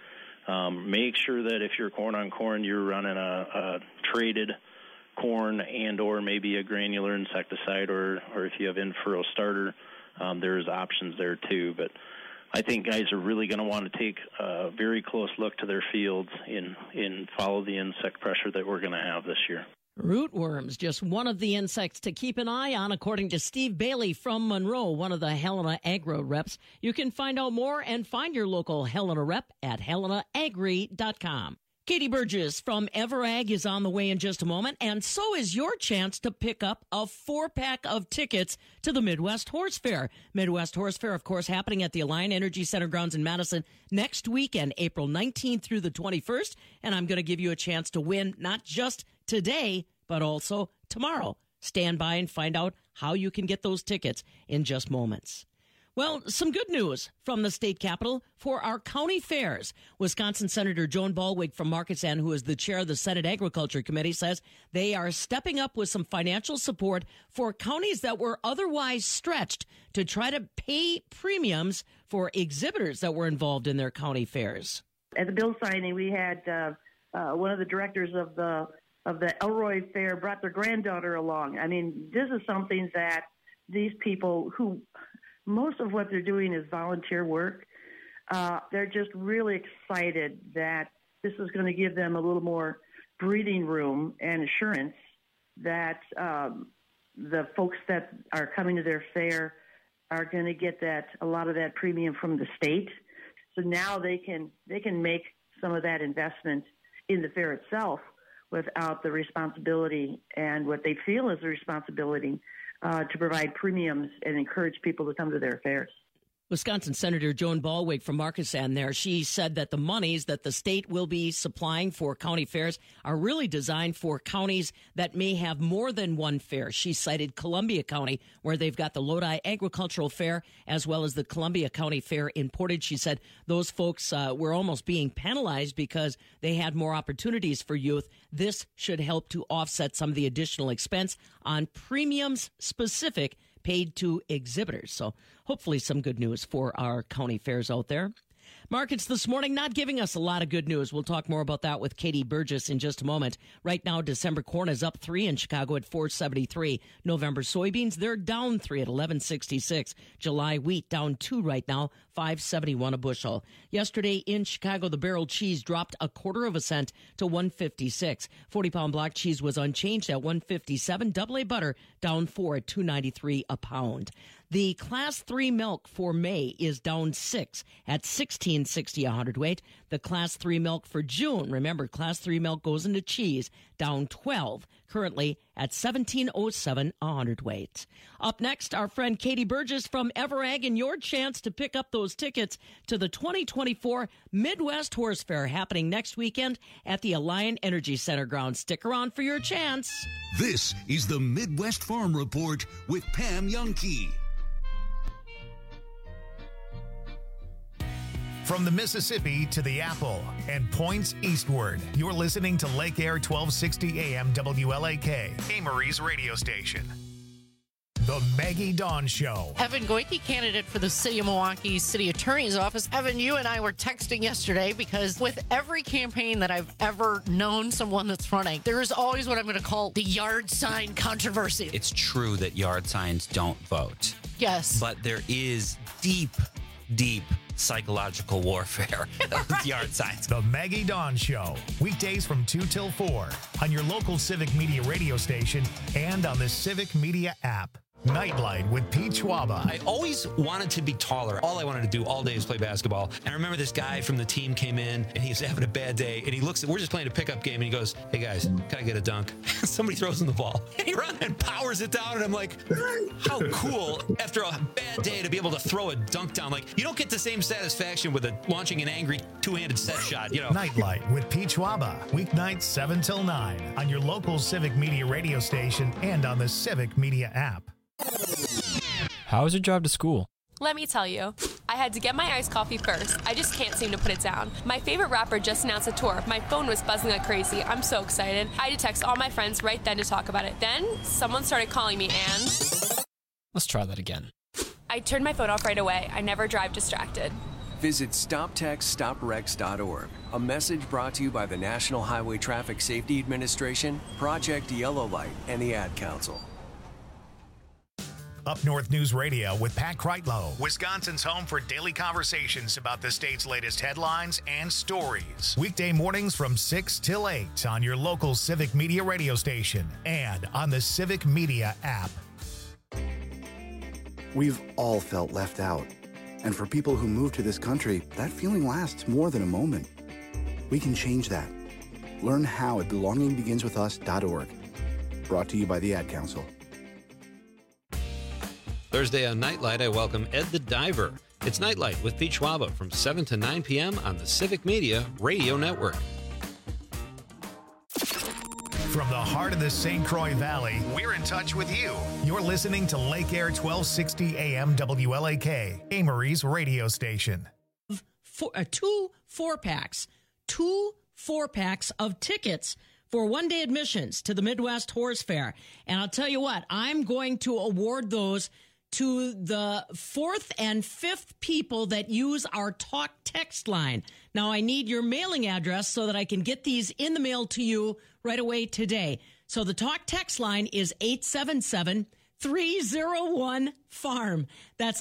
S6: make sure that if you're corn on corn, you're running a traded corn and or maybe a granular insecticide, or if you have in-furrow starter, there's options there too. But I think guys are really going to want to take a very close look to their fields and follow the insect pressure that we're going to have this year.
S5: Rootworms, just one of the insects to keep an eye on, according to Steve Bailey from Monroe, one of the Helena Agri reps. You can find out more and find your local Helena rep at helenaagri.com. Katie Burgess from Everag is on the way in just a moment, and so is your chance to pick up a 4-pack of tickets to the Midwest Horse Fair. Midwest Horse Fair, of course, happening at the Alliant Energy Center grounds in Madison next weekend, April 19th through the 21st, and I'm going to give you a chance to win not just today, but also tomorrow. Stand by and find out how you can get those tickets in just moments. Well, some good news from the state capitol for our county fairs. Wisconsin Senator Joan Ballweg from Market End, who is the chair of the Senate Agriculture Committee, says they are stepping up with some financial support for counties that were otherwise stretched to try to pay premiums for exhibitors that were involved in their county fairs.
S9: At the bill signing, we had one of the directors of the Elroy Fair brought their granddaughter along. I mean, this is something that these people who most of what they're doing is volunteer work. They're just really excited that this is going to give them a little more breathing room and assurance that the folks that are coming to their fair are going to get a lot of that premium from the state. So now they can make some of that investment in the fair itself without the responsibility and what they feel is the responsibility to provide premiums and encourage people to come to their fairs.
S5: Wisconsin Senator Joan Ballweg from Market End there, she said that the monies that the state will be supplying for county fairs are really designed for counties that may have more than one fair. She cited Columbia County, where they've got the Lodi Agricultural Fair, as well as the Columbia County Fair in Portage. She said those folks were almost being penalized because they had more opportunities for youth. This should help to offset some of the additional expense on premiums specific paid to exhibitors. So hopefully some good news for our county fairs out there. Markets this morning not giving us a lot of good news. We'll talk more about that with Katie Burgess in just a moment. Right now, December corn is up 3 in Chicago at $4.73. November soybeans, they're down 3 at $11.66. July wheat down 2 right now, $5.71 a bushel. Yesterday in Chicago, the barrel cheese dropped 1/4 cent to $1.56. 40-pound block cheese was unchanged at $1.57. Double A butter down 4 at $2.93 a pound. The Class 3 milk for May is down 6 at $16.60 a hundredweight. The Class 3 milk for June, remember, Class 3 milk goes into cheese, down 12, currently at $17.07 a hundredweight. Up next, our friend Katie Burgess from Everag, and your chance to pick up those tickets to the 2024 Midwest Horse Fair happening next weekend at the Alliant Energy Center grounds. Stick around for your chance.
S4: This is the Midwest Farm Report with Pam Jahnke.
S1: From the Mississippi to the Apple and points eastward, you're listening to Lake Air 1260 AM WLAK, Amory's radio station. The Maggie Dawn Show.
S10: Evan Goyke, candidate for the City of Milwaukee City Attorney's Office. Evan, you and I were texting yesterday because with every campaign that I've ever known someone that's running, there is always what I'm going to call the yard sign controversy.
S12: It's true that yard signs don't vote.
S10: Yes.
S12: But there is deep psychological warfare with yard signs.
S1: The Maggie Dawn Show. Weekdays from 2 till 4 on your local Civic Media radio station and on the Civic Media app. Nightlight with Pete Schwaba.
S14: I always wanted to be taller. All I wanted to do all day was play basketball. And I remember this guy from the team came in and he was having a bad day. And he looks at, we're just playing a pickup game. And he goes, "Hey guys, can I get a dunk?" Somebody throws him the ball. And he runs and powers it down. And I'm like, how cool after a bad day to be able to throw a dunk down. Like, you don't get the same satisfaction with launching an angry two-handed set shot, you know.
S1: Nightlight with Pete Schwaba. Weeknights 7 till 9 on your local Civic Media radio station and on the Civic Media app.
S15: How was your drive to school?
S16: Let me tell you, I had to get my iced coffee first. I just can't seem to put it down. My favorite rapper just announced a tour. My phone was buzzing like crazy. I'm so excited. I had to text all my friends right then to talk about it. Then someone started calling me and...
S15: Let's try that again.
S16: I turned my phone off right away. I never drive distracted.
S24: Visit StopTextStopWrecks.org. A message brought to you by the National Highway Traffic Safety Administration, Project Yellow Light, and the Ad Council.
S1: Up North News Radio with Pat Kreitlow, Wisconsin's home for daily conversations about the state's latest headlines and stories. Weekday mornings from 6 till 8 on your local Civic Media radio station and on the Civic Media app.
S26: We've all felt left out. And for people who move to this country, that feeling lasts more than a moment. We can change that. Learn how at belongingbeginswithus.org. Brought to you by the Ad Council.
S27: Thursday on Nightlight, I welcome Ed the Diver. It's Nightlight with Pete Schwaba from 7 to 9 p.m. on the Civic Media Radio Network.
S1: From the heart of the St. Croix Valley, we're in touch with you. You're listening to Lake Air 1260 AM WLAK, Amory's radio station.
S5: Two four-packs of tickets for one-day admissions to the Midwest Horse Fair. And I'll tell you what, I'm going to award those to the 4th and 5th people that use our talk text line. Now, I need your mailing address so that I can get these in the mail to you right away today. So the talk text line is 877-301-FARM. That's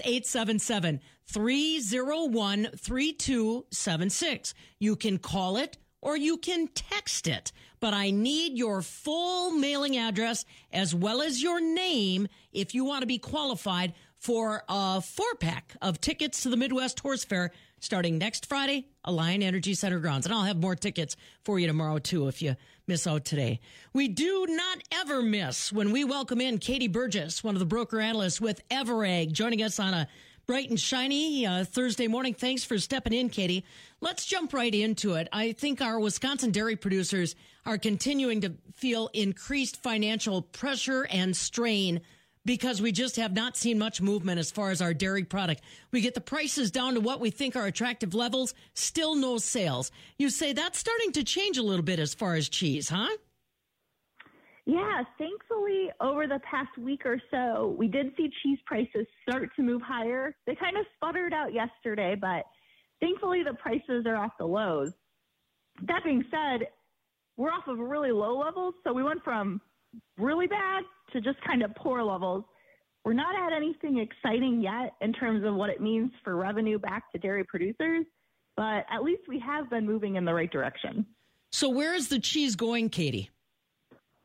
S5: 877-301-3276. You can call it or you can text it. But I need your full mailing address as well as your name if you want to be qualified for a 4-pack of tickets to the Midwest Horse Fair starting next Friday, Alliant Energy Center grounds. And I'll have more tickets for you tomorrow, too, if you miss out today. We do not ever miss when we welcome in Katie Burgess, one of the broker analysts with Everag, joining us on a bright and shiny Thursday morning. Thanks for stepping in, Katie. Let's jump right into it. I think our Wisconsin dairy producers are continuing to feel increased financial pressure and strain because we just have not seen much movement as far as our dairy product. We get the prices down to what we think are attractive levels, still no sales. You say that's starting to change a little bit as far as cheese, huh?
S28: Yeah, thankfully, over the past week or so, we did see cheese prices start to move higher. They kind of sputtered out yesterday, but thankfully the prices are off the lows. That being said, we're off of really low levels, so we went from really bad to just kind of poor levels. We're not at anything exciting yet in terms of what it means for revenue back to dairy producers, but at least we have been moving in the right direction.
S5: So where is the cheese going, Katie?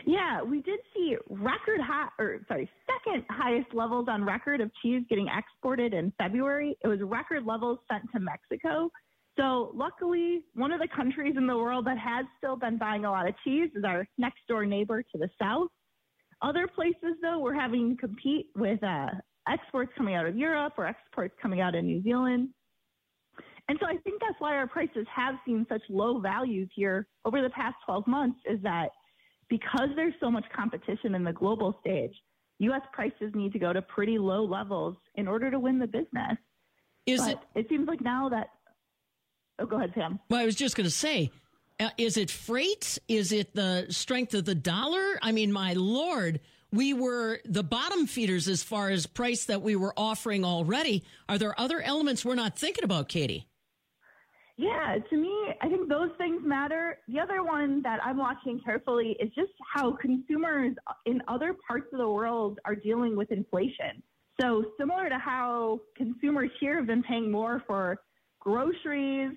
S28: Yeah, we did see second highest levels on record of cheese getting exported in February. It was record levels sent to Mexico. So luckily, one of the countries in the world that has still been buying a lot of cheese is our next door neighbor to the south. Other places, though, we're having to compete with exports coming out of Europe or exports coming out of New Zealand. And so I think that's why our prices have seen such low values here over the past 12 months, is that because there's so much competition in the global stage, U.S. prices need to go to pretty low levels in order to win the business. It seems like now that... Oh, go ahead, Pam.
S5: Well, I was just going to say, is it freight? Is it the strength of the dollar? I mean, my Lord, we were the bottom feeders as far as price that we were offering already. Are there other elements we're not thinking about, Katie?
S28: Yeah, to me, I think those things matter. The other one that I'm watching carefully is just how consumers in other parts of the world are dealing with inflation. So similar to how consumers here have been paying more for groceries,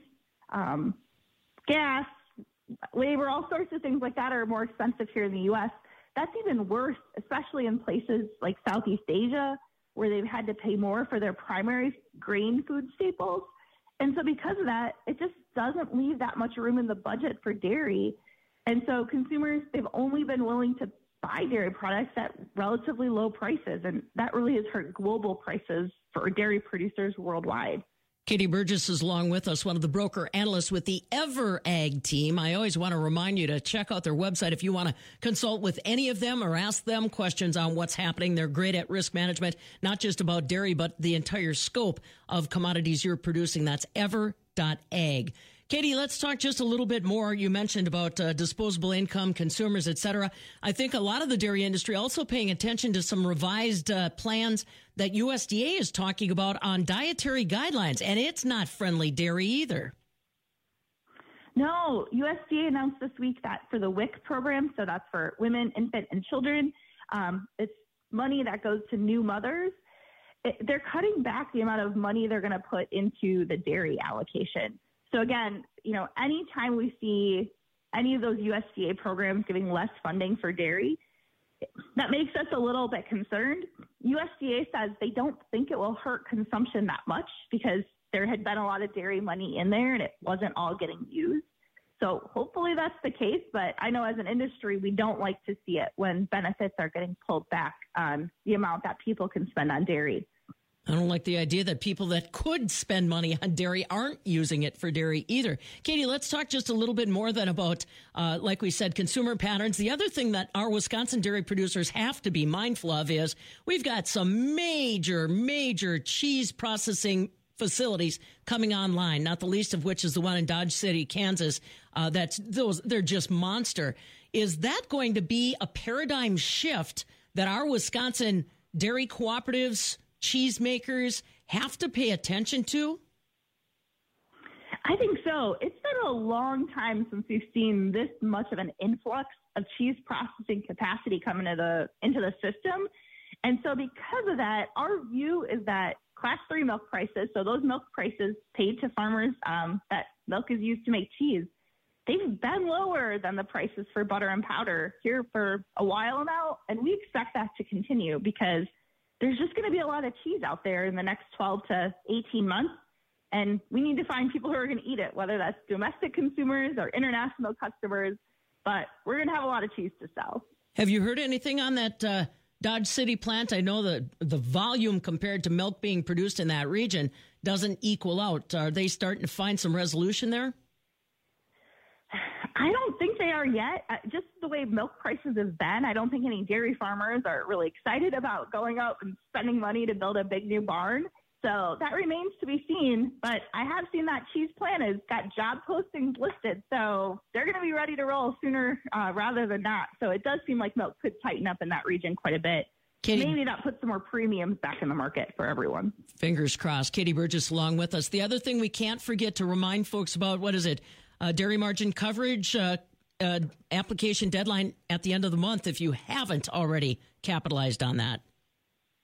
S28: gas, labor, all sorts of things like that are more expensive here in the U.S. That's even worse, especially in places like Southeast Asia, where they've had to pay more for their primary grain food staples. And so because of that, it just doesn't leave that much room in the budget for dairy. And so consumers, they've only been willing to buy dairy products at relatively low prices. And that really has hurt global prices for dairy producers worldwide.
S5: Katie Burgess is along with us, one of the broker analysts with the EverAg team. I always want to remind you to check out their website if you want to consult with any of them or ask them questions on what's happening. They're great at risk management, not just about dairy, but the entire scope of commodities you're producing. That's ever.ag. Katie, let's talk just a little bit more. You mentioned about disposable income, consumers, et cetera. I think a lot of the dairy industry also paying attention to some revised plans that USDA is talking about on dietary guidelines, and it's not friendly dairy either.
S28: No, USDA announced this week that for the WIC program, so that's for women, infant, and children, it's money that goes to new mothers. They're cutting back the amount of money they're going to put into the dairy allocation. So again, anytime we see any of those USDA programs giving less funding for dairy, that makes us a little bit concerned. USDA says they don't think it will hurt consumption that much because there had been a lot of dairy money in there and it wasn't all getting used. So hopefully that's the case, but I know as an industry, we don't like to see it when benefits are getting pulled back on the amount that people can spend on dairy.
S5: I don't like the idea that people that could spend money on dairy aren't using it for dairy either. Katie, let's talk just a little bit more then about, like we said, consumer patterns. The other thing that our Wisconsin dairy producers have to be mindful of is we've got some major cheese processing facilities coming online, not the least of which is the one in Dodge City, Kansas. They're just monster. Is that going to be a paradigm shift that our Wisconsin dairy cooperatives, cheesemakers have to pay attention to?
S28: I think so. It's been a long time since we've seen this much of an influx of cheese processing capacity come into the system. And so because of that, our view is that Class 3 milk prices, so those milk prices paid to farmers that milk is used to make cheese, they've been lower than the prices for butter and powder here for a while now. And we expect that to continue because there's just going to be a lot of cheese out there in the next 12 to 18 months. And we need to find people who are going to eat it, whether that's domestic consumers or international customers. But we're going to have a lot of cheese to sell.
S5: Have you heard anything on that Dodge City plant? I know that the volume compared to milk being produced in that region doesn't equal out. Are they starting to find some resolution there?
S28: I don't think they are yet. Just the way milk prices have been, I don't think any dairy farmers are really excited about going out and spending money to build a big new barn. So that remains to be seen. But I have seen that cheese plant has got job postings listed. So they're going to be ready to roll sooner rather than not. So it does seem like milk could tighten up in that region quite a bit.
S5: Katie,
S28: maybe that puts some more premiums back in the market for everyone.
S5: Fingers crossed. Katie Burgess along with us. The other thing we can't forget to remind folks about, what is it? Dairy margin coverage application deadline at the end of the month if you haven't already capitalized on that.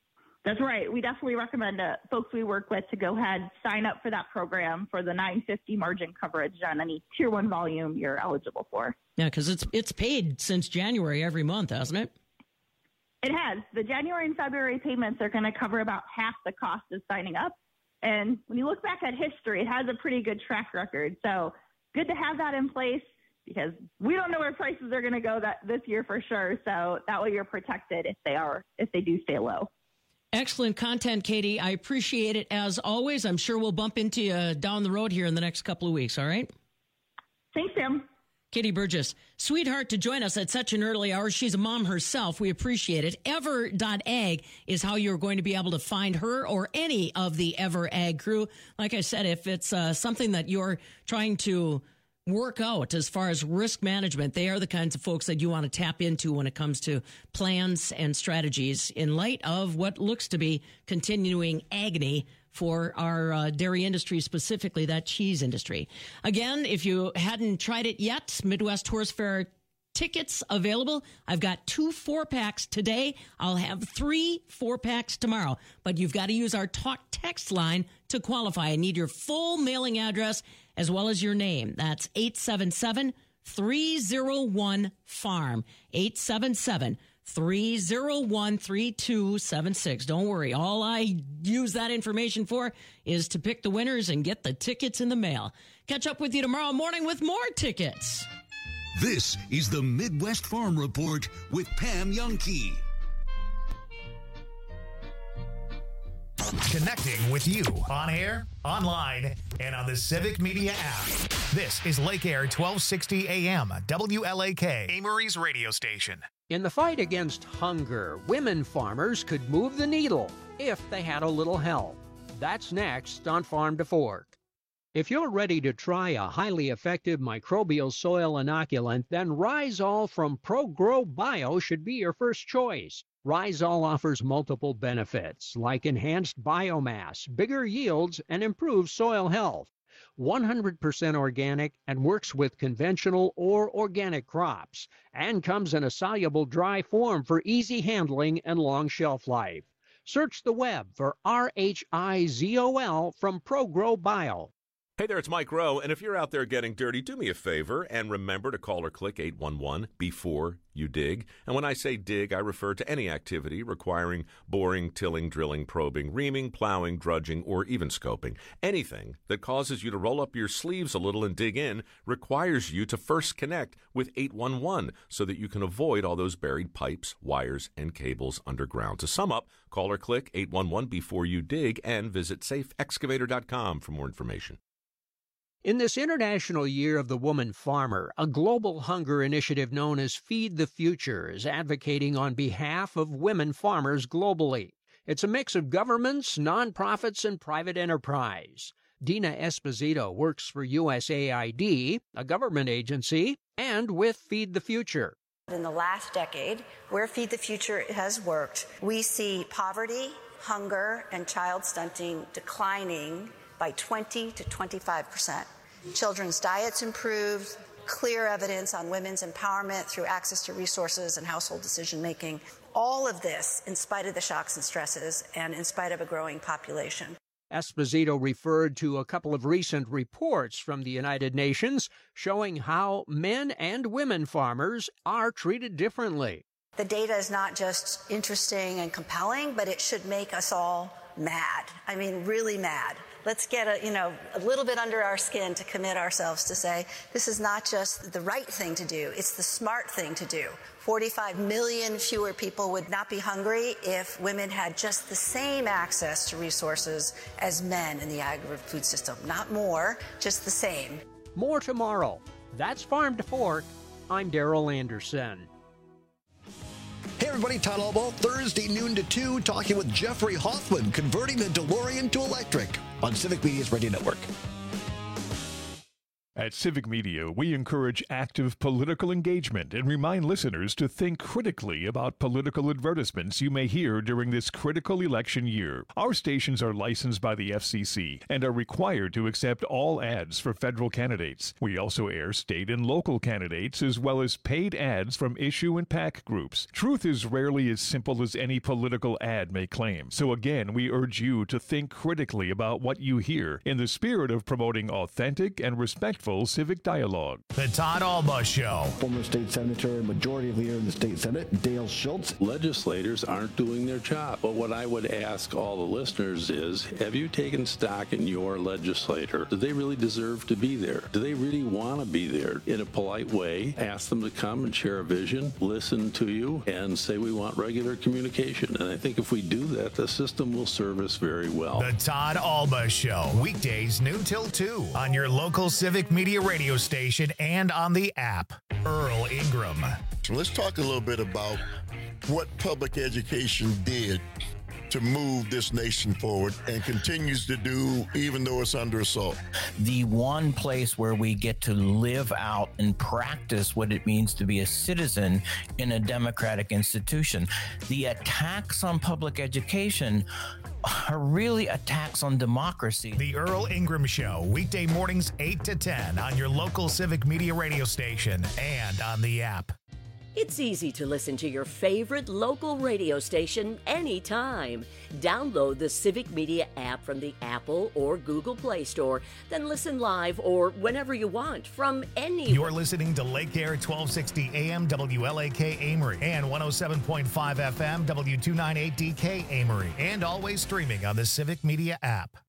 S28: That's right. We definitely recommend folks we work with to go ahead, sign up for that program for the $9.50 margin coverage on any Tier 1 volume you're eligible for.
S5: Yeah, because it's paid since January every month, hasn't it?
S28: It has. The January and February payments are going to cover about half the cost of signing up. And when you look back at history, it has a pretty good track record. So good to have that in place because we don't know where prices are going to go this year for sure. So that way you're protected if they do stay low.
S5: Excellent content, Katie. I appreciate it as always. I'm sure we'll bump into you down the road here in the next couple of weeks. All right?
S28: Thanks, Tim.
S5: Katie Burgess, sweetheart, to join us at such an early hour. She's a mom herself. We appreciate it. Ever.ag is how you're going to be able to find her or any of the Ever Ag crew. Like I said, if it's something that you're trying to work out as far as risk management, they are the kinds of folks that you want to tap into when it comes to plans and strategies in light of what looks to be continuing agony for our dairy industry, specifically that cheese industry. Again, if you hadn't tried it yet, Midwest Horse Fair tickets available. I've got 2 4-packs today. I'll have 3 4-packs tomorrow. But you've got to use our talk text line to qualify. I need your full mailing address as well as your name. That's 877-301-FARM. 877-301-3276. Don't worry. All I use that information for is to pick the winners and get the tickets in the mail. Catch up with you tomorrow morning with more tickets.
S4: This is the Midwest Farm Report with Pam Jahnke.
S1: Connecting with you on air, online, and on the Civic Media app. This is Lake Air 1260 AM, WLAK, Amory's radio station.
S11: In the fight against hunger, women farmers could move the needle if they had a little help. That's next on Farm to Fork. If you're ready to try a highly effective microbial soil inoculant, then Rhizol from ProGrow Bio should be your first choice. Rhizol offers multiple benefits like enhanced biomass, bigger yields, and improved soil health. 100% organic and works with conventional or organic crops, and comes in a soluble dry form for easy handling and long shelf life. Search the web for RHIZOL from ProGrow Bio.
S13: Hey there, it's Mike Rowe, and if you're out there getting dirty, do me a favor and remember to call or click 811 before you dig. And when I say dig, I refer to any activity requiring boring, tilling, drilling, probing, reaming, plowing, drudging, or even scoping. Anything that causes you to roll up your sleeves a little and dig in requires you to first connect with 811 so that you can avoid all those buried pipes, wires, and cables underground. To sum up, call or click 811 before you dig and visit safeexcavator.com for more information.
S11: In this International Year of the Woman Farmer, a global hunger initiative known as Feed the Future is advocating on behalf of women farmers globally. It's a mix of governments, nonprofits, and private enterprise. Dina Esposito works for USAID, a government agency, and with Feed the Future.
S17: In the last decade, where Feed the Future has worked, we see poverty, hunger, and child stunting declining by 20 to 25%. Children's diets improved, clear evidence on women's empowerment through access to resources and household decision-making. All of this in spite of the shocks and stresses and in spite of a growing population.
S11: Esposito referred to a couple of recent reports from the United Nations showing how men and women farmers are treated differently.
S17: The data is not just interesting and compelling, but it should make us all mad. I mean, really mad. Let's get a little bit under our skin to commit ourselves to say this is not just the right thing to do, it's the smart thing to do. 45 million fewer people would not be hungry if women had just the same access to resources as men in the agri-food system. Not more, just the same.
S11: More tomorrow. That's Farm to Fork. I'm Darrell Anderson.
S18: Hey everybody, Todd Albaugh, Thursday noon to 2, talking with Jeffrey Hoffman, converting the DeLorean to electric on Civic Media's Radio Network.
S2: At Civic Media, we encourage active political engagement and remind listeners to think critically about political advertisements you may hear during this critical election year. Our stations are licensed by the FCC and are required to accept all ads for federal candidates. We also air state and local candidates as well as paid ads from issue and PAC groups. Truth is rarely as simple as any political ad may claim. So again, we urge you to think critically about what you hear in the spirit of promoting authentic and respectful civic dialogue.
S1: The Todd Alba Show.
S3: Former state senator and majority leader in the state senate, Dale Schultz.
S19: Legislators aren't doing their job. But what I would ask all the listeners is, have you taken stock in your legislator? Do they really deserve to be there? Do they really want to be there? In a polite way, ask them to come and share a vision, listen to you, and say we want regular communication. And I think if we do that, the system will serve us very well.
S1: The Todd Alba Show. Weekdays noon till 2 on your local Civic Media radio station and on the app. Earl Ingram.
S20: Let's talk a little bit about what public education did to move this nation forward and continues to do even though it's under assault.
S21: The one place where we get to live out and practice what it means to be a citizen in a democratic institution. The attacks on public education are really attacks on democracy.
S1: The Earl Ingram Show, weekday mornings 8 to 10 on your local Civic Media radio station and on the app.
S22: It's easy to listen to your favorite local radio station anytime. Download the Civic Media app from the Apple or Google Play Store, then listen live or whenever you want from anywhere.
S1: You're listening to Lake Air 1260 AM WLAK Amory and 107.5 FM W298DK Amory, and always streaming on the Civic Media app.